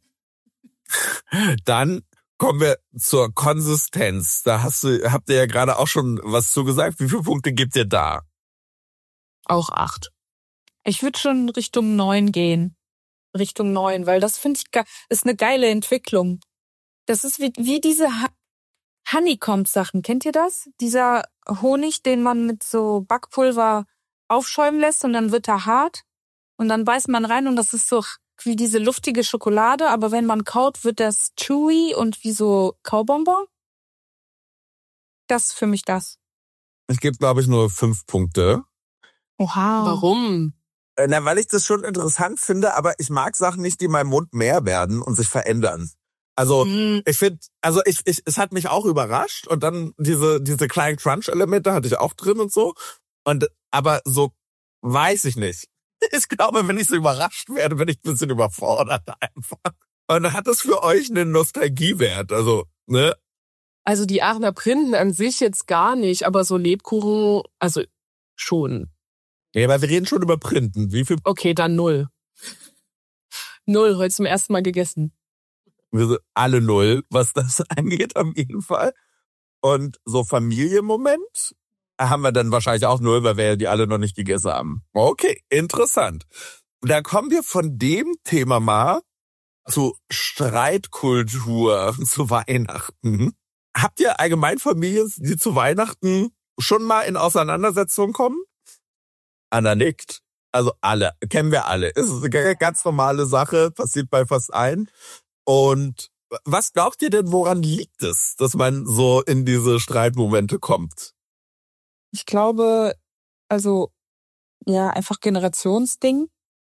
Dann kommen wir zur Konsistenz. Da hast du, habt ihr ja gerade auch schon was zugesagt. Wie viele Punkte gebt ihr da? Auch acht. Ich würde schon Richtung neun gehen. Richtung neun, weil das finde ich ge- ist eine geile Entwicklung. Das ist wie, wie diese ha- Honeycomb-Sachen. Kennt ihr das? Dieser Honig, den man mit so Backpulver aufschäumen lässt und dann wird er hart und dann beißt man rein und das ist so wie diese luftige Schokolade, aber wenn man kaut, wird das chewy und wie so Kaubonbon. Das ist für mich das. Ich gebe, glaube ich, nur fünf Punkte. Oha. Warum? Äh, Na, weil ich das schon interessant finde, aber ich mag Sachen nicht, die in meinem Mund mehr werden und sich verändern. Also Mm, ich finde, also ich, ich, es hat mich auch überrascht und dann diese diese kleinen Crunch-Elemente hatte ich auch drin und so. Und aber so weiß ich nicht. Ich glaube, wenn ich so überrascht werde, bin ich ein bisschen überfordert einfach. Und dann hat das für euch einen Nostalgiewert. Also, ne? Also die Aachener Printen an sich jetzt gar nicht, aber so Lebkuchen, also schon. Ja, aber wir reden schon über Printen. Wie viel? Okay, dann null. Null, heute zum ersten Mal gegessen. Wir sind alle null, was das angeht, auf jeden Fall. Und so Familienmoment haben wir dann wahrscheinlich auch null, weil wir ja die alle noch nicht gegessen haben. Okay, interessant. Da kommen wir von dem Thema mal zu Streitkultur zu Weihnachten. Habt ihr allgemein Familien, die zu Weihnachten schon mal in Auseinandersetzungen kommen? Anna nickt. Also alle, kennen wir alle. Ist eine ganz normale Sache, passiert bei fast allen. Und was glaubt ihr denn, woran liegt es, dass man so in diese Streitmomente kommt? Ich glaube, also, ja, einfach Generationsding.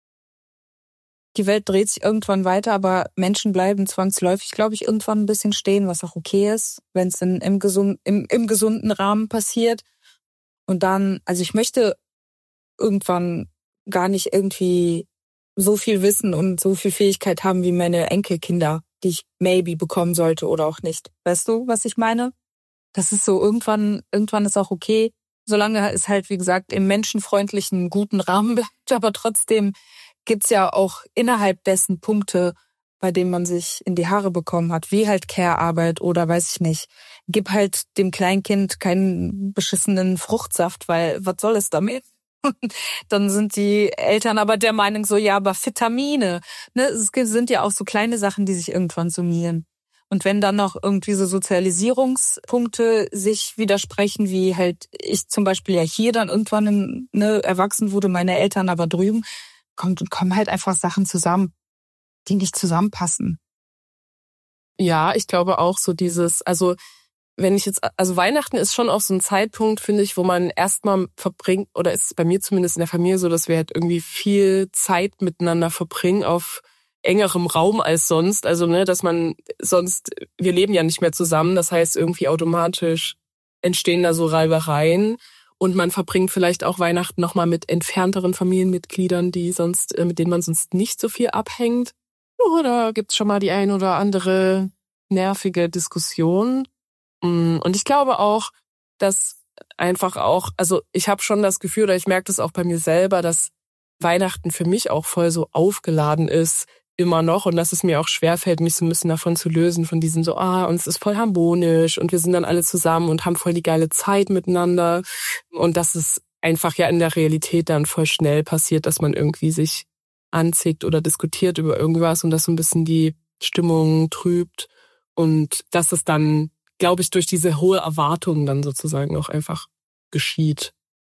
Die Welt dreht sich irgendwann weiter, aber Menschen bleiben zwangsläufig, glaube ich, irgendwann ein bisschen stehen, was auch okay ist, wenn es in, im, gesund, im, im gesunden Rahmen passiert. Und dann, also ich möchte irgendwann gar nicht irgendwie so viel Wissen und so viel Fähigkeit haben wie meine Enkelkinder, die ich maybe bekommen sollte oder auch nicht. Weißt du, was ich meine? Das ist so, irgendwann, irgendwann ist auch okay, solange es halt, wie gesagt, im menschenfreundlichen, guten Rahmen bleibt, aber trotzdem gibt's ja auch innerhalb dessen Punkte, bei denen man sich in die Haare bekommen hat, wie halt Care-Arbeit oder weiß ich nicht. Gib halt dem Kleinkind keinen beschissenen Fruchtsaft, weil was soll es damit? Dann sind die Eltern aber der Meinung so, ja, aber Vitamine. Ne? Es sind ja auch so kleine Sachen, die sich irgendwann summieren. Und wenn dann noch irgendwie so Sozialisierungspunkte sich widersprechen, wie halt ich zum Beispiel ja hier dann irgendwann in, ne, erwachsen wurde, meine Eltern aber drüben, kommt, kommen halt einfach Sachen zusammen, die nicht zusammenpassen. Ja, ich glaube auch so dieses, also wenn ich jetzt, also Weihnachten ist schon auch so ein Zeitpunkt, finde ich, wo man erstmal verbringt, oder ist es bei mir zumindest in der Familie so, dass wir halt irgendwie viel Zeit miteinander verbringen auf engerem Raum als sonst. Also, ne, dass man sonst, wir leben ja nicht mehr zusammen, das heißt irgendwie automatisch entstehen da so Reibereien und man verbringt vielleicht auch Weihnachten nochmal mit entfernteren Familienmitgliedern, die sonst, mit denen man sonst nicht so viel abhängt. Oder gibt's schon mal die ein oder andere nervige Diskussion. Und ich glaube auch, dass einfach auch, also ich habe schon das Gefühl, oder ich merke das auch bei mir selber, dass Weihnachten für mich auch voll so aufgeladen ist immer noch und dass es mir auch schwerfällt, mich so ein bisschen davon zu lösen, von diesem so, ah, uns ist voll harmonisch und wir sind dann alle zusammen und haben voll die geile Zeit miteinander und dass es einfach ja in der Realität dann voll schnell passiert, dass man irgendwie sich anzieht oder diskutiert über irgendwas und das so ein bisschen die Stimmung trübt und dass es dann, glaube ich, durch diese hohe Erwartung dann sozusagen auch einfach geschieht.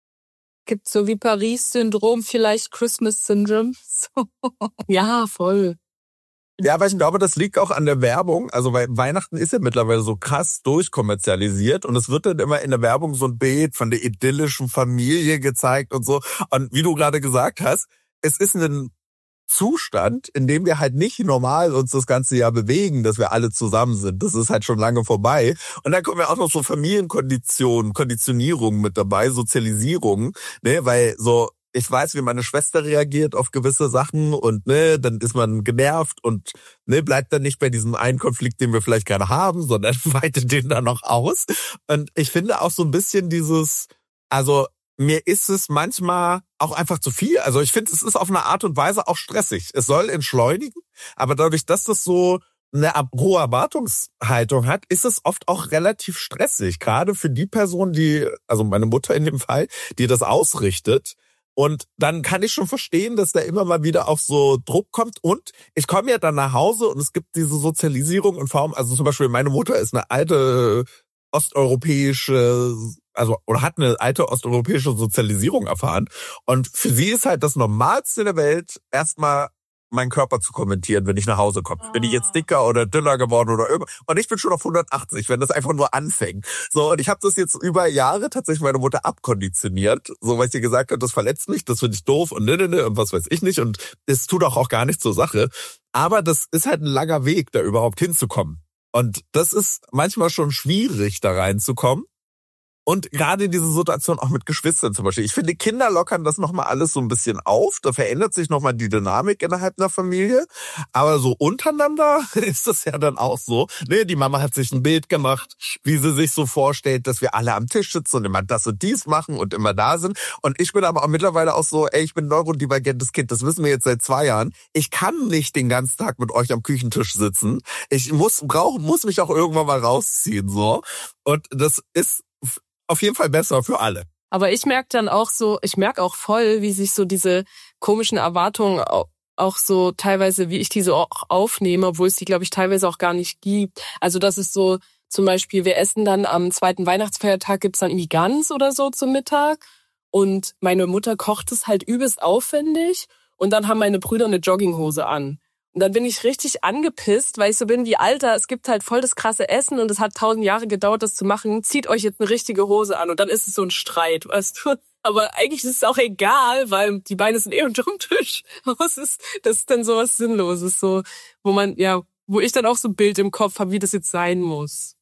Gibt so wie Paris-Syndrom vielleicht Christmas-Syndrom? So. Ja, voll. Ja, aber ich glaube, das liegt auch an der Werbung. Also weil Weihnachten ist ja mittlerweile so krass durchkommerzialisiert und es wird dann immer in der Werbung so ein Bild von der idyllischen Familie gezeigt und so. Und wie du gerade gesagt hast, es ist ein Zustand, in dem wir halt nicht normal uns das ganze Jahr bewegen, dass wir alle zusammen sind. Das ist halt schon lange vorbei. Und dann kommen ja auch noch so Familienkonditionen, Konditionierungen mit dabei, Sozialisierungen, ne, weil so, ich weiß, wie meine Schwester reagiert auf gewisse Sachen und ne, dann ist man genervt und ne, bleibt dann nicht bei diesem einen Konflikt, den wir vielleicht gerade haben, sondern weitet den dann noch aus. Und ich finde auch so ein bisschen dieses, also mir ist es manchmal auch einfach zu viel. Also ich finde, es ist auf eine Art und Weise auch stressig. Es soll entschleunigen, aber dadurch, dass das so eine hohe Erwartungshaltung hat, ist es oft auch relativ stressig. Gerade für die Person, die, also meine Mutter in dem Fall, die das ausrichtet. Und dann kann ich schon verstehen, dass da immer mal wieder auch so Druck kommt. Und ich komme ja dann nach Hause und es gibt diese Sozialisierung in Form, also zum Beispiel meine Mutter ist eine alte osteuropäische, also oder hat eine alte osteuropäische Sozialisierung erfahren. Und für sie ist halt das Normalste der Welt, erstmal meinen Körper zu kommentieren, wenn ich nach Hause komme. Bin ich jetzt dicker oder dünner geworden oder irgendwas? Und ich bin schon auf hundertachtzig, wenn das einfach nur anfängt. So, und ich habe das jetzt über Jahre tatsächlich meine Mutter abkonditioniert, so weil sie gesagt hat, das verletzt mich, das finde ich doof und ne, ne, ne und was weiß ich nicht. Und es tut auch, auch gar nichts zur Sache. Aber das ist halt ein langer Weg, da überhaupt hinzukommen. Und das ist manchmal schon schwierig, da reinzukommen. Und gerade diese Situation auch mit Geschwistern zum Beispiel. Ich finde, Kinder lockern das nochmal alles so ein bisschen auf. Da verändert sich nochmal die Dynamik innerhalb einer Familie. Aber so untereinander ist das ja dann auch so. Nee, die Mama hat sich ein Bild gemacht, wie sie sich so vorstellt, dass wir alle am Tisch sitzen und immer das und dies machen und immer da sind. Und ich bin aber auch mittlerweile auch so, ey, ich bin ein neurodivergentes Kind. Das wissen wir jetzt seit zwei Jahren. Ich kann nicht den ganzen Tag mit euch am Küchentisch sitzen. Ich muss, brauche, muss mich auch irgendwann mal rausziehen, so. Und das ist auf jeden Fall besser für alle. Aber ich merke dann auch so, ich merke auch voll, wie sich so diese komischen Erwartungen auch so teilweise, wie ich diese auch aufnehme, obwohl es die, glaube ich, teilweise auch gar nicht gibt. Also das ist so, zum Beispiel, wir essen dann am zweiten Weihnachtsfeiertag, gibt's dann irgendwie Gans oder so zum Mittag. Und meine Mutter kocht es halt übelst aufwendig. Und dann haben meine Brüder eine Jogginghose an. Und dann bin ich richtig angepisst, weil ich so bin wie, Alter, es gibt halt voll das krasse Essen und es hat tausend Jahre gedauert, das zu machen. Zieht euch jetzt eine richtige Hose an und dann ist es so ein Streit, weißt du? Aber eigentlich ist es auch egal, weil die Beine sind eh unterm Tisch. Was ist, das ist dann sowas Sinnloses, so, wo man, ja, wo ich dann auch so ein Bild im Kopf habe, wie das jetzt sein muss.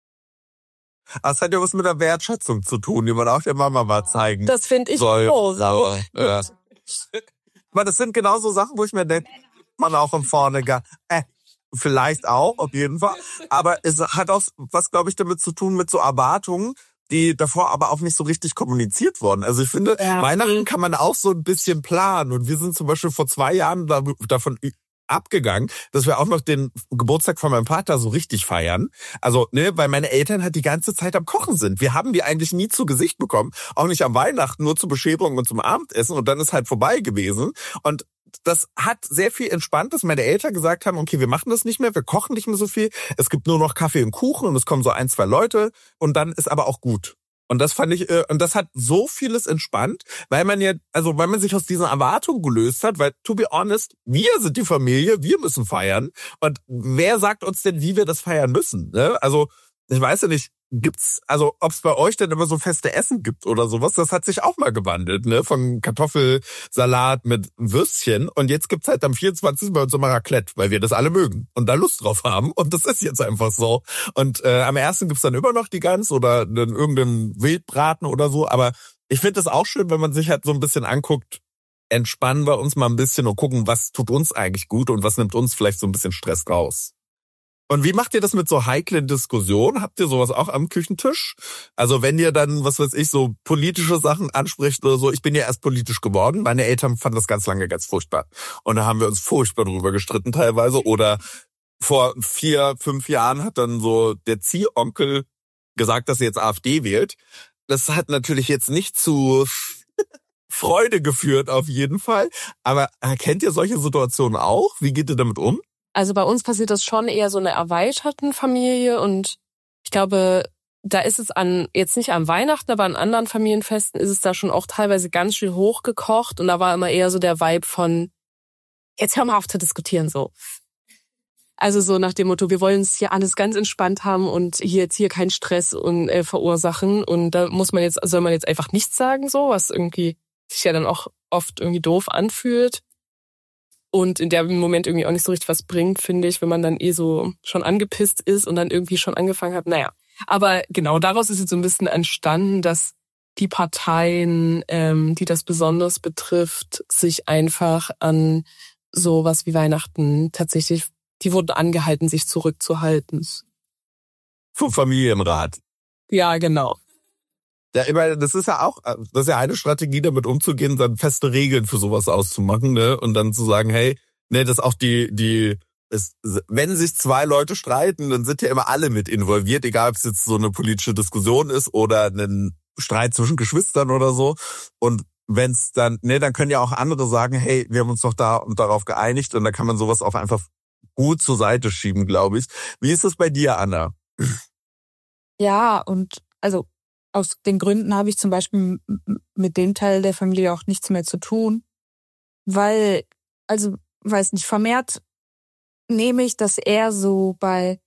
Das hat ja was mit der Wertschätzung zu tun, die man auch der Mama mal zeigen Das finde ich soll. so sauer. Ja. Aber das sind genau so Sachen, wo ich mir denke, man auch im Vorne gar, äh, vielleicht auch, auf jeden Fall. Aber es hat auch was, glaube ich, damit zu tun mit so Erwartungen, die davor aber auch nicht so richtig kommuniziert wurden. Also ich finde, ja. Weihnachten kann man auch so ein bisschen planen. Und wir sind zum Beispiel vor zwei Jahren da, davon abgegangen, dass wir auch noch den Geburtstag von meinem Vater so richtig feiern. Also, ne, weil meine Eltern halt die ganze Zeit am Kochen sind. Wir haben die eigentlich nie zu Gesicht bekommen. Auch nicht am Weihnachten, nur zur Bescherung und zum Abendessen. Und dann ist halt vorbei gewesen. Und das hat sehr viel entspannt, dass meine Eltern gesagt haben, okay, wir machen das nicht mehr, wir kochen nicht mehr so viel. Es gibt nur noch Kaffee und Kuchen und es kommen so ein, zwei Leute. Und dann ist aber auch gut. Und das fand ich, und das hat so vieles entspannt, weil man ja, also weil man sich aus dieser Erwartung gelöst hat, weil, to be honest, wir sind die Familie, wir müssen feiern. Und wer sagt uns denn, wie wir das feiern müssen? Ne? Also, ich weiß ja nicht, gibt's, also ob es bei euch denn immer so feste Essen gibt oder sowas, das hat sich auch mal gewandelt, ne? Von Kartoffelsalat mit Würstchen. Und jetzt gibt's halt am vierundzwanzigsten bei uns immer Raclette, weil wir das alle mögen und da Lust drauf haben. Und das ist jetzt einfach so. Und äh, am ersten gibt's dann immer noch die Gans oder dann irgendeinen Wildbraten oder so. Aber ich finde das auch schön, wenn man sich halt so ein bisschen anguckt, entspannen wir uns mal ein bisschen und gucken, was tut uns eigentlich gut und was nimmt uns vielleicht so ein bisschen Stress raus. Und wie macht ihr das mit so heiklen Diskussionen? Habt ihr sowas auch am Küchentisch? Also wenn ihr dann, was weiß ich, so politische Sachen anspricht oder so. Ich bin ja erst politisch geworden. Meine Eltern fanden das ganz lange ganz furchtbar. Und da haben wir uns furchtbar drüber gestritten teilweise. Oder vor vier, fünf Jahren hat dann so der Ziehonkel gesagt, dass er jetzt AfD wählt. Das hat natürlich jetzt nicht zu Freude geführt auf jeden Fall. Aber kennt ihr solche Situationen auch? Wie geht ihr damit um? Also bei uns passiert das schon eher so eine erweiterten Familie und ich glaube, da ist es an, jetzt nicht an Weihnachten, aber an anderen Familienfesten ist es da schon auch teilweise ganz schön hochgekocht und da war immer eher so der Vibe von, jetzt hör mal auf zu diskutieren so. Also so nach dem Motto, wir wollen es hier alles ganz entspannt haben und hier jetzt hier keinen Stress und äh, verursachen und da muss man jetzt, soll man jetzt einfach nichts sagen so, was irgendwie sich ja dann auch oft irgendwie doof anfühlt. Und in dem Moment irgendwie auch nicht so richtig was bringt, finde ich, wenn man dann eh so schon angepisst ist und dann irgendwie schon angefangen hat. Naja, aber genau daraus ist jetzt so ein bisschen entstanden, dass die Parteien, ähm, die das besonders betrifft, sich einfach an sowas wie Weihnachten tatsächlich, die wurden angehalten, sich zurückzuhalten. Vom Familienrat. Ja, genau. Ja, immer, das ist ja auch, das ist ja eine Strategie, damit umzugehen, dann feste Regeln für sowas auszumachen, ne? Und dann zu sagen, hey, ne, das auch die, die, es, wenn sich zwei Leute streiten, dann sind ja immer alle mit involviert, egal ob es jetzt so eine politische Diskussion ist oder ein Streit zwischen Geschwistern oder so. Und wenn es dann, ne, dann können ja auch andere sagen, hey, wir haben uns doch da und darauf geeinigt und dann kann man sowas auch einfach gut zur Seite schieben, glaube ich. Wie ist das bei dir, Anna? Ja, und also aus den Gründen habe ich zum Beispiel mit dem Teil der Familie auch nichts mehr zu tun, weil, also, weiß nicht, vermehrt nehme ich das eher so bei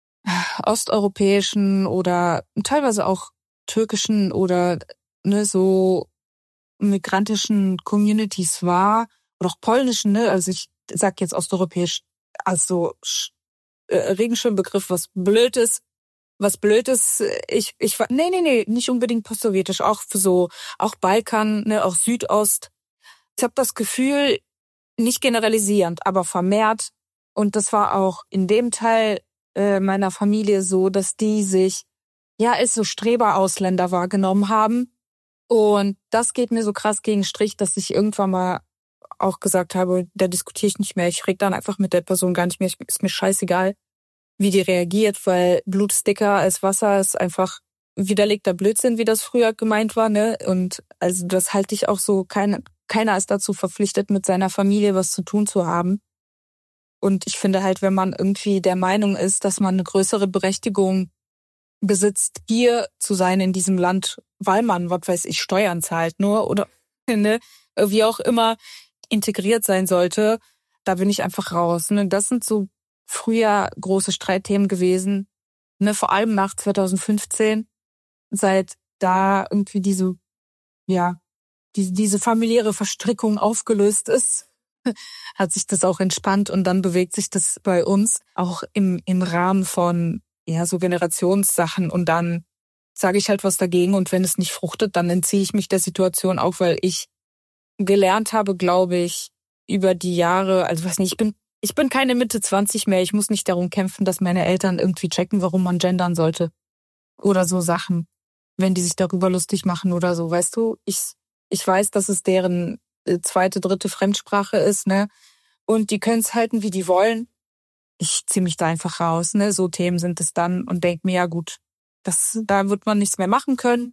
osteuropäischen oder teilweise auch türkischen oder ne, so migrantischen Communities wahr oder auch polnischen, ne, also ich sag jetzt osteuropäisch, also äh, Regenschirmbegriff, was blöd ist, Was blöd ist, ich, ich, nee, nee, nee, nicht unbedingt postsowjetisch, auch für so, auch Balkan, ne, auch Südost. Ich habe das Gefühl, nicht generalisierend, aber vermehrt, und das war auch in dem Teil äh, meiner Familie so, dass die sich, ja, als so Streber-Ausländer wahrgenommen haben. Und das geht mir so krass gegen den Strich, dass ich irgendwann mal auch gesagt habe, da diskutiere ich nicht mehr, ich rede dann einfach mit der Person gar nicht mehr, ist mir scheißegal, wie die reagiert, weil Blutsticker als Wasser ist einfach widerlegter Blödsinn, wie das früher gemeint war, ne? Und also das halte ich auch so, kein, keiner ist dazu verpflichtet, mit seiner Familie was zu tun zu haben. Und ich finde halt, wenn man irgendwie der Meinung ist, dass man eine größere Berechtigung besitzt, hier zu sein in diesem Land, weil man, was weiß ich, Steuern zahlt nur oder ne, wie auch immer integriert sein sollte, da bin ich einfach raus. Ne? Das sind so früher große Streitthemen gewesen, ne, vor allem nach zwanzig fünfzehn, seit da irgendwie diese, ja, diese, diese familiäre Verstrickung aufgelöst ist, hat sich das auch entspannt und dann bewegt sich das bei uns auch im, im Rahmen von, ja, so Generationssachen und dann sage ich halt was dagegen und wenn es nicht fruchtet, dann entziehe ich mich der Situation auch, weil ich gelernt habe, glaube ich, über die Jahre, also weiß nicht, ich bin Ich bin keine Mitte zwanzig mehr. Ich muss nicht darum kämpfen, dass meine Eltern irgendwie checken, warum man gendern sollte. Oder so Sachen. Wenn die sich darüber lustig machen oder so. Weißt du, ich, ich weiß, dass es deren zweite, dritte Fremdsprache ist, ne? Und die können es halten, wie die wollen. Ich ziehe mich da einfach raus, ne? So Themen sind es dann und denk mir, ja gut, das, da wird man nichts mehr machen können.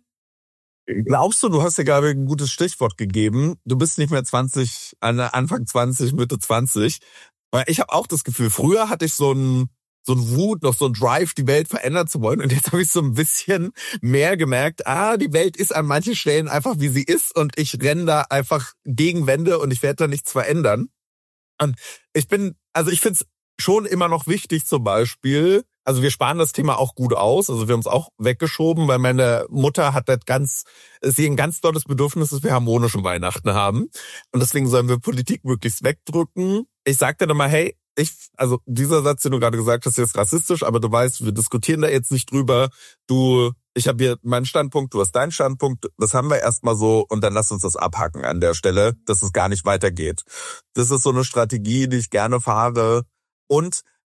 Glaubst du, du hast ja gerade ein gutes Stichwort gegeben. Du bist nicht mehr zwanzig, Anfang zwanzig, Mitte zwanzig. Weil ich habe auch das Gefühl, früher hatte ich so ein so ein Wut, noch so ein Drive, die Welt verändern zu wollen. Und jetzt habe ich so ein bisschen mehr gemerkt, ah, die Welt ist an manchen Stellen einfach, wie sie ist. Und ich renne da einfach gegen Wände und ich werde da nichts verändern. Und ich bin, also ich finde es schon immer noch wichtig zum Beispiel, also wir sparen das Thema auch gut aus, also wir haben es auch weggeschoben, weil meine Mutter hat das ganz, sie ein ganz tolles Bedürfnis, dass wir harmonische Weihnachten haben. Und deswegen sollen wir Politik möglichst wegdrücken. Ich sag dann immer, hey, ich, also dieser Satz, den du gerade gesagt hast, ist rassistisch, aber du weißt, wir diskutieren da jetzt nicht drüber. Du, ich habe hier meinen Standpunkt, du hast deinen Standpunkt, das haben wir erstmal so und dann lass uns das abhaken an der Stelle, dass es gar nicht weitergeht. Das ist so eine Strategie, die ich gerne fahre. Und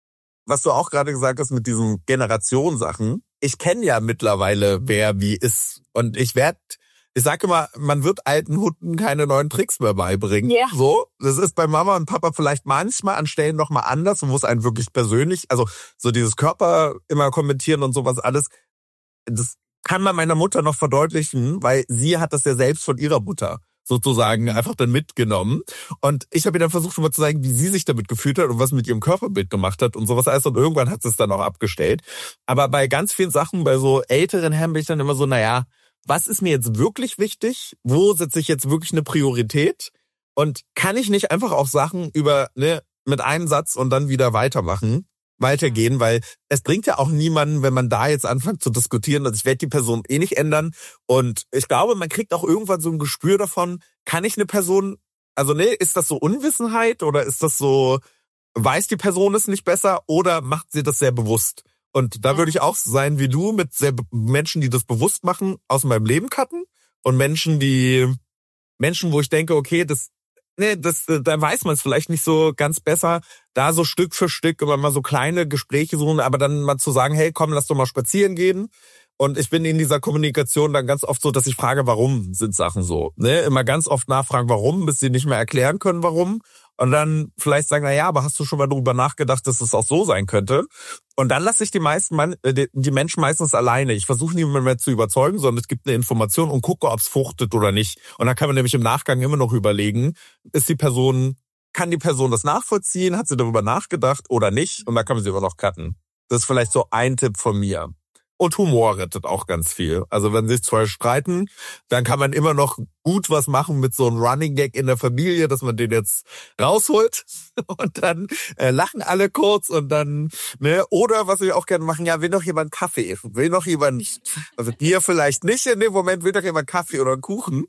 was du auch gerade gesagt hast mit diesen Generationssachen, ich kenne ja mittlerweile, wer wie ist. Und ich werde, ich sage immer, man wird alten Hunden keine neuen Tricks mehr beibringen. Ja. So, das ist bei Mama und Papa vielleicht manchmal an Stellen noch mal anders, wo es einen wirklich persönlich, also so dieses Körper immer kommentieren und sowas alles, das kann man meiner Mutter noch verdeutlichen, weil sie hat das ja selbst von ihrer Mutter sozusagen einfach dann mitgenommen. Und ich habe ihr dann versucht, mal zu zeigen, wie sie sich damit gefühlt hat und was mit ihrem Körperbild gemacht hat und sowas alles. Und irgendwann hat sie es dann auch abgestellt. Aber bei ganz vielen Sachen, bei so älteren Herren bin ich dann immer so, naja, was ist mir jetzt wirklich wichtig? Wo setze ich jetzt wirklich eine Priorität? Und kann ich nicht einfach auf Sachen über, ne, mit einem Satz und dann wieder weitermachen? weitergehen, weil es bringt ja auch niemanden, wenn man da jetzt anfängt zu diskutieren, dass ich werde die Person eh nicht ändern. Und ich glaube, man kriegt auch irgendwann so ein Gespür davon, kann ich eine Person, also ne, ist das so Unwissenheit oder ist das so, weiß die Person es nicht besser oder macht sie das sehr bewusst? Und da würde ich auch sein wie du, mit sehr Menschen, die das bewusst machen, aus meinem Leben cutten und Menschen, die, Menschen, wo ich denke, okay, das Nee, das, da weiß man es vielleicht nicht so ganz besser, da so Stück für Stück immer mal so kleine Gespräche suchen, aber dann mal zu sagen, hey, komm, lass doch mal spazieren gehen. Und ich bin in dieser Kommunikation dann ganz oft so, dass ich frage, warum sind Sachen so? Ne? Immer ganz oft nachfragen, warum, bis sie nicht mehr erklären können, warum. Und dann vielleicht sagen, na ja, aber hast du schon mal darüber nachgedacht, dass es auch so sein könnte? Und dann lasse ich die meisten Mann, die Menschen meistens alleine. Ich versuche niemanden mehr zu überzeugen, sondern es gibt eine Information und gucke, ob es fruchtet oder nicht. Und dann kann man nämlich im Nachgang immer noch überlegen, ist die Person, kann die Person das nachvollziehen? Hat sie darüber nachgedacht oder nicht? Und da kann man sie immer noch cutten. Das ist vielleicht so ein Tipp von mir. Und Humor rettet auch ganz viel. Also wenn sich zwei streiten, dann kann man immer noch gut was machen mit so einem Running Gag in der Familie, dass man den jetzt rausholt und dann äh, lachen alle kurz und dann, ne, oder was wir auch gerne machen, ja, will noch jemand Kaffee? Will noch jemand, also dir vielleicht nicht in dem Moment, will doch jemand Kaffee oder einen Kuchen?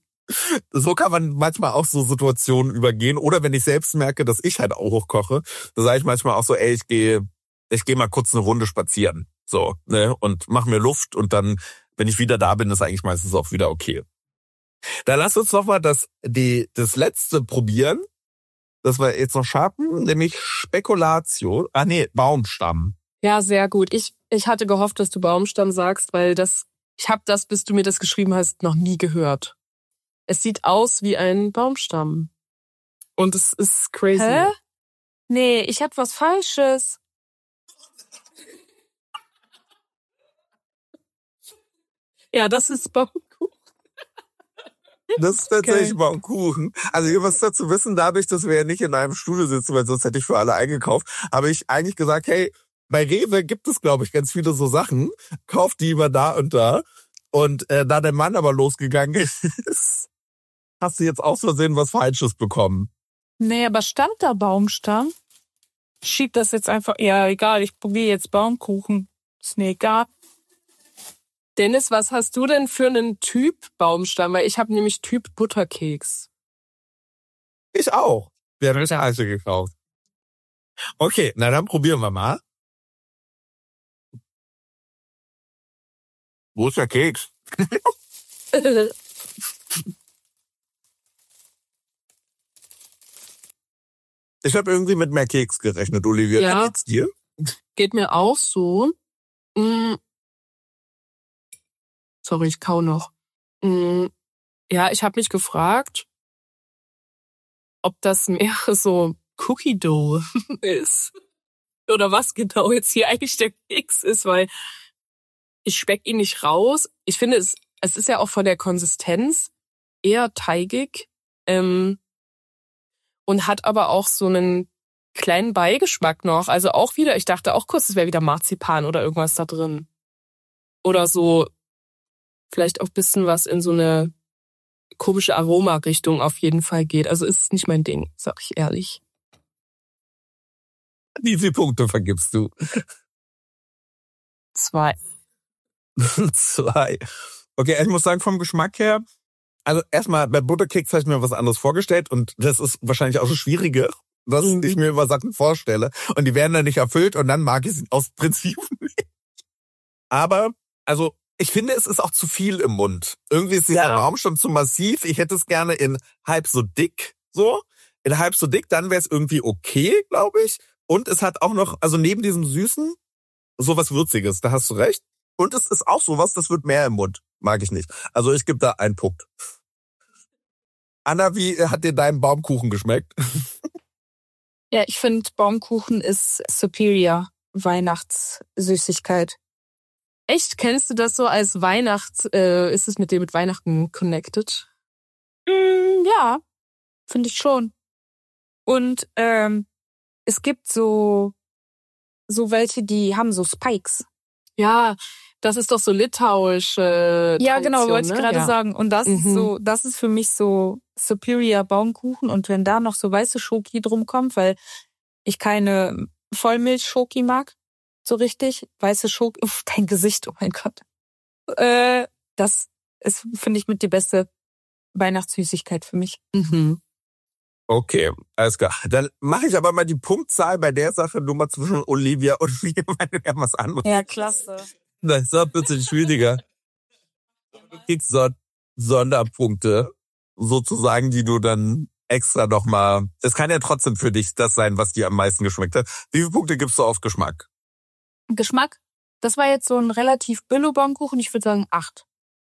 So kann man manchmal auch so Situationen übergehen. Oder wenn ich selbst merke, dass ich halt auch hochkoche, da sage ich manchmal auch so, ey, ich gehe ich gehe mal kurz eine Runde spazieren. So, ne, und mach mir Luft und dann, wenn ich wieder da bin, ist eigentlich meistens auch wieder okay. Dann lass uns noch mal das, die, das letzte probieren, das wir jetzt noch schaffen, nämlich Spekulatio. Ah nee, Baumstamm. Ja, sehr gut. Ich, ich hatte gehofft, dass du Baumstamm sagst, weil das, ich habe das, bis du mir das geschrieben hast, noch nie gehört. Es sieht aus wie ein Baumstamm. Und es ist crazy. Hä? Nee, ich hab was Falsches. Ja, das ist Baumkuchen. Das ist tatsächlich Okay. Baumkuchen. Also ihr müsst dazu wissen, dadurch, dass wir ja nicht in einem Studio sitzen, weil sonst hätte ich für alle eingekauft, habe ich eigentlich gesagt, hey, bei Rewe gibt es, glaube ich, ganz viele so Sachen. Kauft die immer da und da. Und äh, da der Mann aber losgegangen ist, hast du jetzt aus Versehen was Falsches bekommen. Nee, aber stand da Baumstamm? Schieb das jetzt einfach. Ja, egal, ich probiere jetzt Baumkuchen. Ist mir egal. Dennis, was hast du denn für einen Typ Baumstamm? Weil ich habe nämlich Typ Butterkeks. Ich auch. Wir haben das Heiße gekauft. Okay, na dann probieren wir mal. Wo ist der Keks? Ich habe irgendwie mit mehr Keks gerechnet, Olivia. Ja. Wie geht's dir? Geht mir auch so. Mm. Sorry, ich kau noch. Mm. Ja, ich habe mich gefragt, ob das mehr so Cookie Dough ist. Oder was genau jetzt hier eigentlich der Keks ist, weil ich speck ihn nicht raus. Ich finde, es, es ist ja auch von der Konsistenz eher teigig ähm, und hat aber auch so einen kleinen Beigeschmack noch. Also auch wieder, ich dachte auch kurz, es wäre wieder Marzipan oder irgendwas da drin. Oder so vielleicht auch ein bisschen was in so eine komische Aromarichtung auf jeden Fall geht. Also ist nicht mein Ding, sag ich ehrlich. Wie viele Punkte vergibst du? Zwei. Zwei. Okay, ich muss sagen, vom Geschmack her, also erstmal bei Butterkeks habe ich mir was anderes vorgestellt und das ist wahrscheinlich auch so schwieriger, dass ich mir immer Sachen vorstelle und die werden dann nicht erfüllt und dann mag ich sie aus Prinzip nicht. Aber, also ich finde, es ist auch zu viel im Mund. Irgendwie ist dieser Raum schon zu massiv. Ich hätte es gerne in halb so dick, so. In halb so dick, dann wäre es irgendwie okay, glaube ich. Und es hat auch noch, also neben diesem Süßen, sowas Würziges, da hast du recht. Und es ist auch sowas, das wird mehr im Mund. Mag ich nicht. Also ich gebe da einen Punkt. Anna, wie hat dir dein Baumkuchen geschmeckt? Ja, ich finde, Baumkuchen ist superior Weihnachtssüßigkeit. Echt? Kennst du das so als Weihnachts... Äh, ist es mit dir mit Weihnachten connected? Mm, ja, finde ich schon. Und ähm, es gibt so so welche, die haben so Spikes. Ja, das ist doch so litauische Ja, genau, Tradition, wollte ich ne? gerade Ja. sagen. Und das Mhm. ist so, das ist für mich so superior Baumkuchen. Und wenn da noch so weiße Schoki drum kommt, weil ich keine Vollmilch-Schoki mag, so richtig, weiße Schoki, uff, dein Gesicht, oh mein Gott. Äh, das ist, finde ich, mit die beste Weihnachtssüßigkeit für mich. Mhm. Okay, alles klar. Dann mache ich aber mal die Punktzahl bei der Sache nur mal zwischen Olivia und mir, weil wir haben was anderes. Ja, klasse. Das ist doch ein bisschen schwieriger. Du kriegst so Sonderpunkte, sozusagen, die du dann extra nochmal... Es kann ja trotzdem für dich das sein, was dir am meisten geschmeckt hat. Wie viele Punkte gibst du auf Geschmack? Geschmack, das war jetzt so ein relativ Billo-Baumkuchen. Ich würde sagen acht.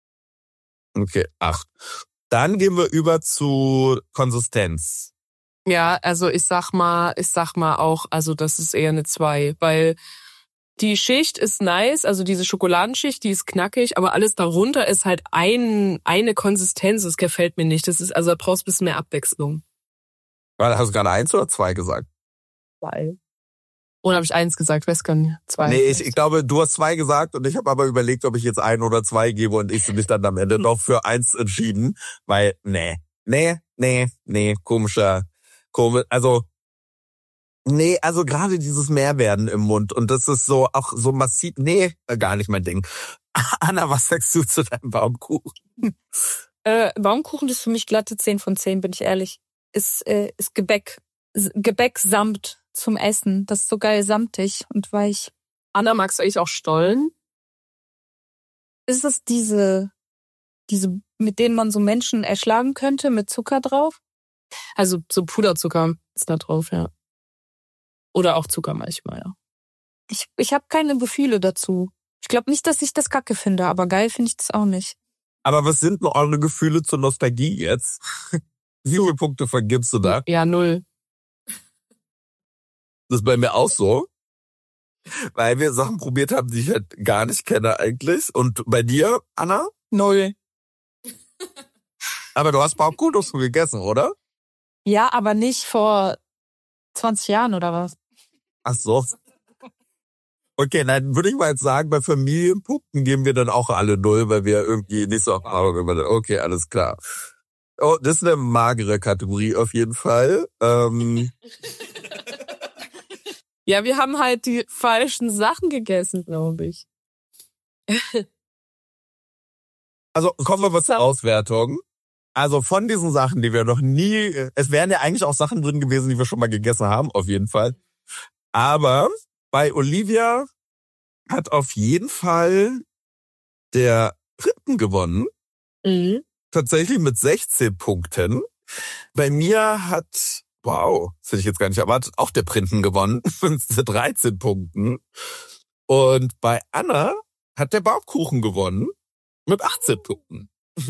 Okay, acht. Dann gehen wir über zu Konsistenz. Ja, also ich sag mal, ich sag mal auch, also das ist eher eine zwei, weil die Schicht ist nice, also diese Schokoladenschicht, die ist knackig, aber alles darunter ist halt ein eine Konsistenz, das gefällt mir nicht. Das ist, also da brauchst du ein bisschen mehr Abwechslung. Hast du gerade eins oder zwei gesagt? Zwei. Oder habe ich eins gesagt? Weiß gar nicht. Zwei. Nee, ich, ich glaube, du hast zwei gesagt und ich habe aber überlegt, ob ich jetzt ein oder zwei gebe und ich mich dann am Ende doch für eins entschieden, weil, nee, nee, nee, nee, komischer, komisch, also, nee, also gerade dieses Mehrwerden im Mund und das ist so, auch so massiv, nee, gar nicht mein Ding. Anna, was sagst du zu deinem Baumkuchen? Äh, Baumkuchen ist für mich glatte zehn von zehn, bin ich ehrlich. Ist, äh, ist Gebäck. S- Gebäck samt zum Essen. Das ist so geil samtig und weich. Anna, magst du eigentlich auch Stollen? Ist es diese, diese, mit denen man so Menschen erschlagen könnte, mit Zucker drauf? Also so Puderzucker ist da drauf, ja. Oder auch Zucker manchmal, ja. Ich, ich habe keine Gefühle dazu. Ich glaube nicht, dass ich das kacke finde, aber geil finde ich das auch nicht. Aber was sind denn eure Gefühle zur Nostalgie jetzt? Wie viele Punkte vergibst du da? Ja, null. Das ist bei mir auch so. Weil wir Sachen probiert haben, die ich halt gar nicht kenne eigentlich. Und bei dir, Anna? Null. Aber du hast Baumkuchen schon gegessen, oder? Ja, aber nicht vor zwanzig Jahren oder was? Ach so. Okay, dann würde ich mal jetzt sagen, bei Familienpunkten geben wir dann auch alle null, weil wir irgendwie nicht so Erfahrung haben. Okay, alles klar. Oh, das ist eine magere Kategorie auf jeden Fall. Ähm, Ja, wir haben halt die falschen Sachen gegessen, glaube ich. also kommen wir was zur Auswertung. Also von diesen Sachen, die wir noch nie, es wären ja eigentlich auch Sachen drin gewesen, die wir schon mal gegessen haben, auf jeden Fall. Aber bei Olivia hat auf jeden Fall der Printen gewonnen. Mhm. Tatsächlich mit sechzehn Punkten. Bei mir hat, wow, das hätte ich jetzt gar nicht erwartet, auch der Printen gewonnen mit dreizehn Punkten. Und bei Anna hat der Baumkuchen gewonnen mit achtzehn Punkten.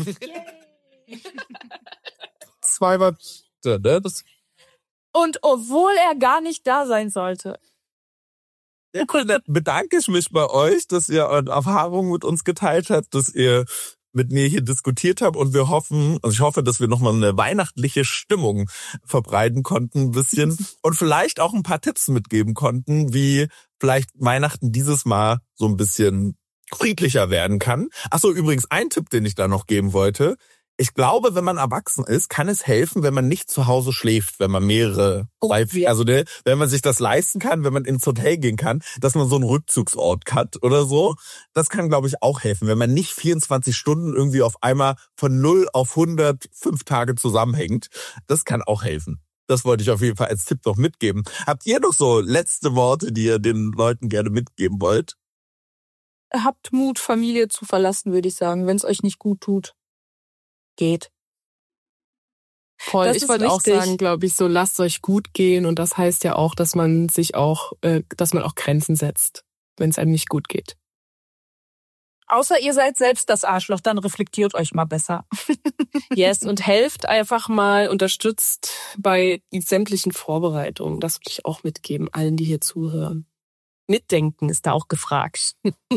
Zwei war, ne? Das Und obwohl er gar nicht da sein sollte. Ja, cool, dann bedanke ich mich bei euch, dass ihr eure Erfahrungen mit uns geteilt habt, dass ihr mit mir hier diskutiert habt und wir hoffen, also ich hoffe, dass wir nochmal eine weihnachtliche Stimmung verbreiten konnten ein bisschen und vielleicht auch ein paar Tipps mitgeben konnten, wie vielleicht Weihnachten dieses Mal so ein bisschen friedlicher werden kann. Ach so, übrigens ein Tipp, den ich da noch geben wollte. Ich glaube, wenn man erwachsen ist, kann es helfen, wenn man nicht zu Hause schläft, wenn man mehrere, Oh, ja. also ne, wenn man sich das leisten kann, wenn man ins Hotel gehen kann, dass man so einen Rückzugsort hat oder so. Das kann, glaube ich, auch helfen, wenn man nicht vierundzwanzig Stunden irgendwie auf einmal von null auf hundert fünf Tage zusammenhängt. Das kann auch helfen. Das wollte ich auf jeden Fall als Tipp noch mitgeben. Habt ihr noch so letzte Worte, die ihr den Leuten gerne mitgeben wollt? Habt Mut, Familie zu verlassen, würde ich sagen, wenn es euch nicht gut tut. Geht. Voll. Das ich ist wollte auch wichtig. sagen, glaube ich, so lasst euch gut gehen und das heißt ja auch, dass man sich auch, äh, dass man auch Grenzen setzt, wenn es einem nicht gut geht. Außer ihr seid selbst das Arschloch, dann reflektiert euch mal besser. Yes, und helft einfach mal, unterstützt bei sämtlichen Vorbereitungen. Das will ich auch mitgeben, allen, die hier zuhören. Mitdenken ist da auch gefragt.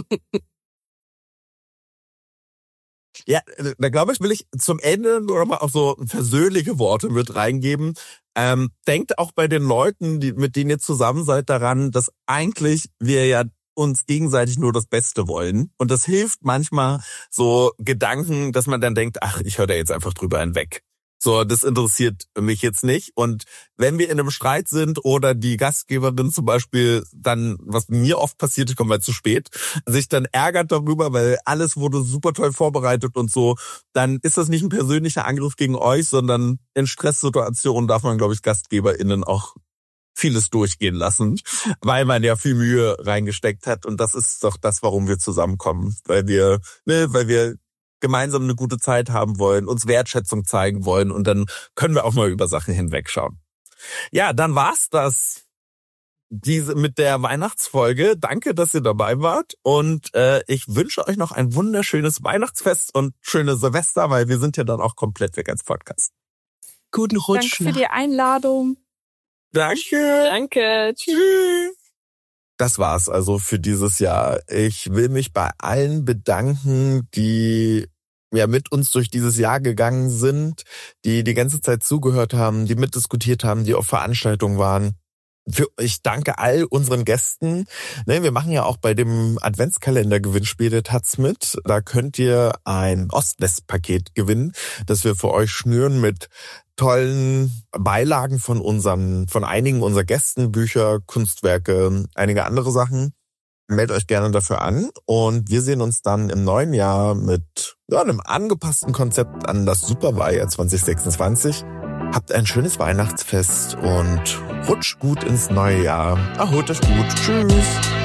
Ja, da glaube ich, will ich zum Ende nur noch mal auch so persönliche Worte mit reingeben. Ähm, denkt auch bei den Leuten, die, mit denen ihr zusammen seid, daran, dass eigentlich wir ja uns gegenseitig nur das Beste wollen. Und das hilft manchmal so Gedanken, dass man dann denkt, ach, ich höre da jetzt einfach drüber hinweg. So, das interessiert mich jetzt nicht. Und wenn wir in einem Streit sind oder die Gastgeberin zum Beispiel dann, was mir oft passiert, ich komme mal zu spät, sich dann ärgert darüber, weil alles wurde super toll vorbereitet und so, dann ist das nicht ein persönlicher Angriff gegen euch, sondern in Stresssituationen darf man, glaube ich, GastgeberInnen auch vieles durchgehen lassen, weil man ja viel Mühe reingesteckt hat. Und das ist doch das, warum wir zusammenkommen. Weil wir, ne, weil wir gemeinsam eine gute Zeit haben wollen, uns Wertschätzung zeigen wollen und dann können wir auch mal über Sachen hinwegschauen. Ja, dann war's das diese mit der Weihnachtsfolge. Danke, dass ihr dabei wart und äh, ich wünsche euch noch ein wunderschönes Weihnachtsfest und schöne Silvester, weil wir sind ja dann auch komplett weg als Podcast. Guten Rutsch. Danke für die Einladung. Danke. Danke. Tschüss. Das war's also für dieses Jahr. Ich will mich bei allen bedanken, die ja mit uns durch dieses Jahr gegangen sind, die die ganze Zeit zugehört haben, die mitdiskutiert haben, die auf Veranstaltungen waren. Für, ich danke all unseren Gästen. Ne, wir machen ja auch bei dem Adventskalender-Gewinnspiel der Taz mit. Da könnt ihr ein Ost-West-Paket gewinnen, das wir für euch schnüren mit tollen Beilagen von unseren, von einigen unserer Gästen, Bücher, Kunstwerke, einige andere Sachen. Meldet euch gerne dafür an und wir sehen uns dann im neuen Jahr mit ja, einem angepassten Konzept an das Superwahljahr zwanzig sechsundzwanzig. Habt ein schönes Weihnachtsfest und rutscht gut ins neue Jahr. Erholt euch gut. Tschüss.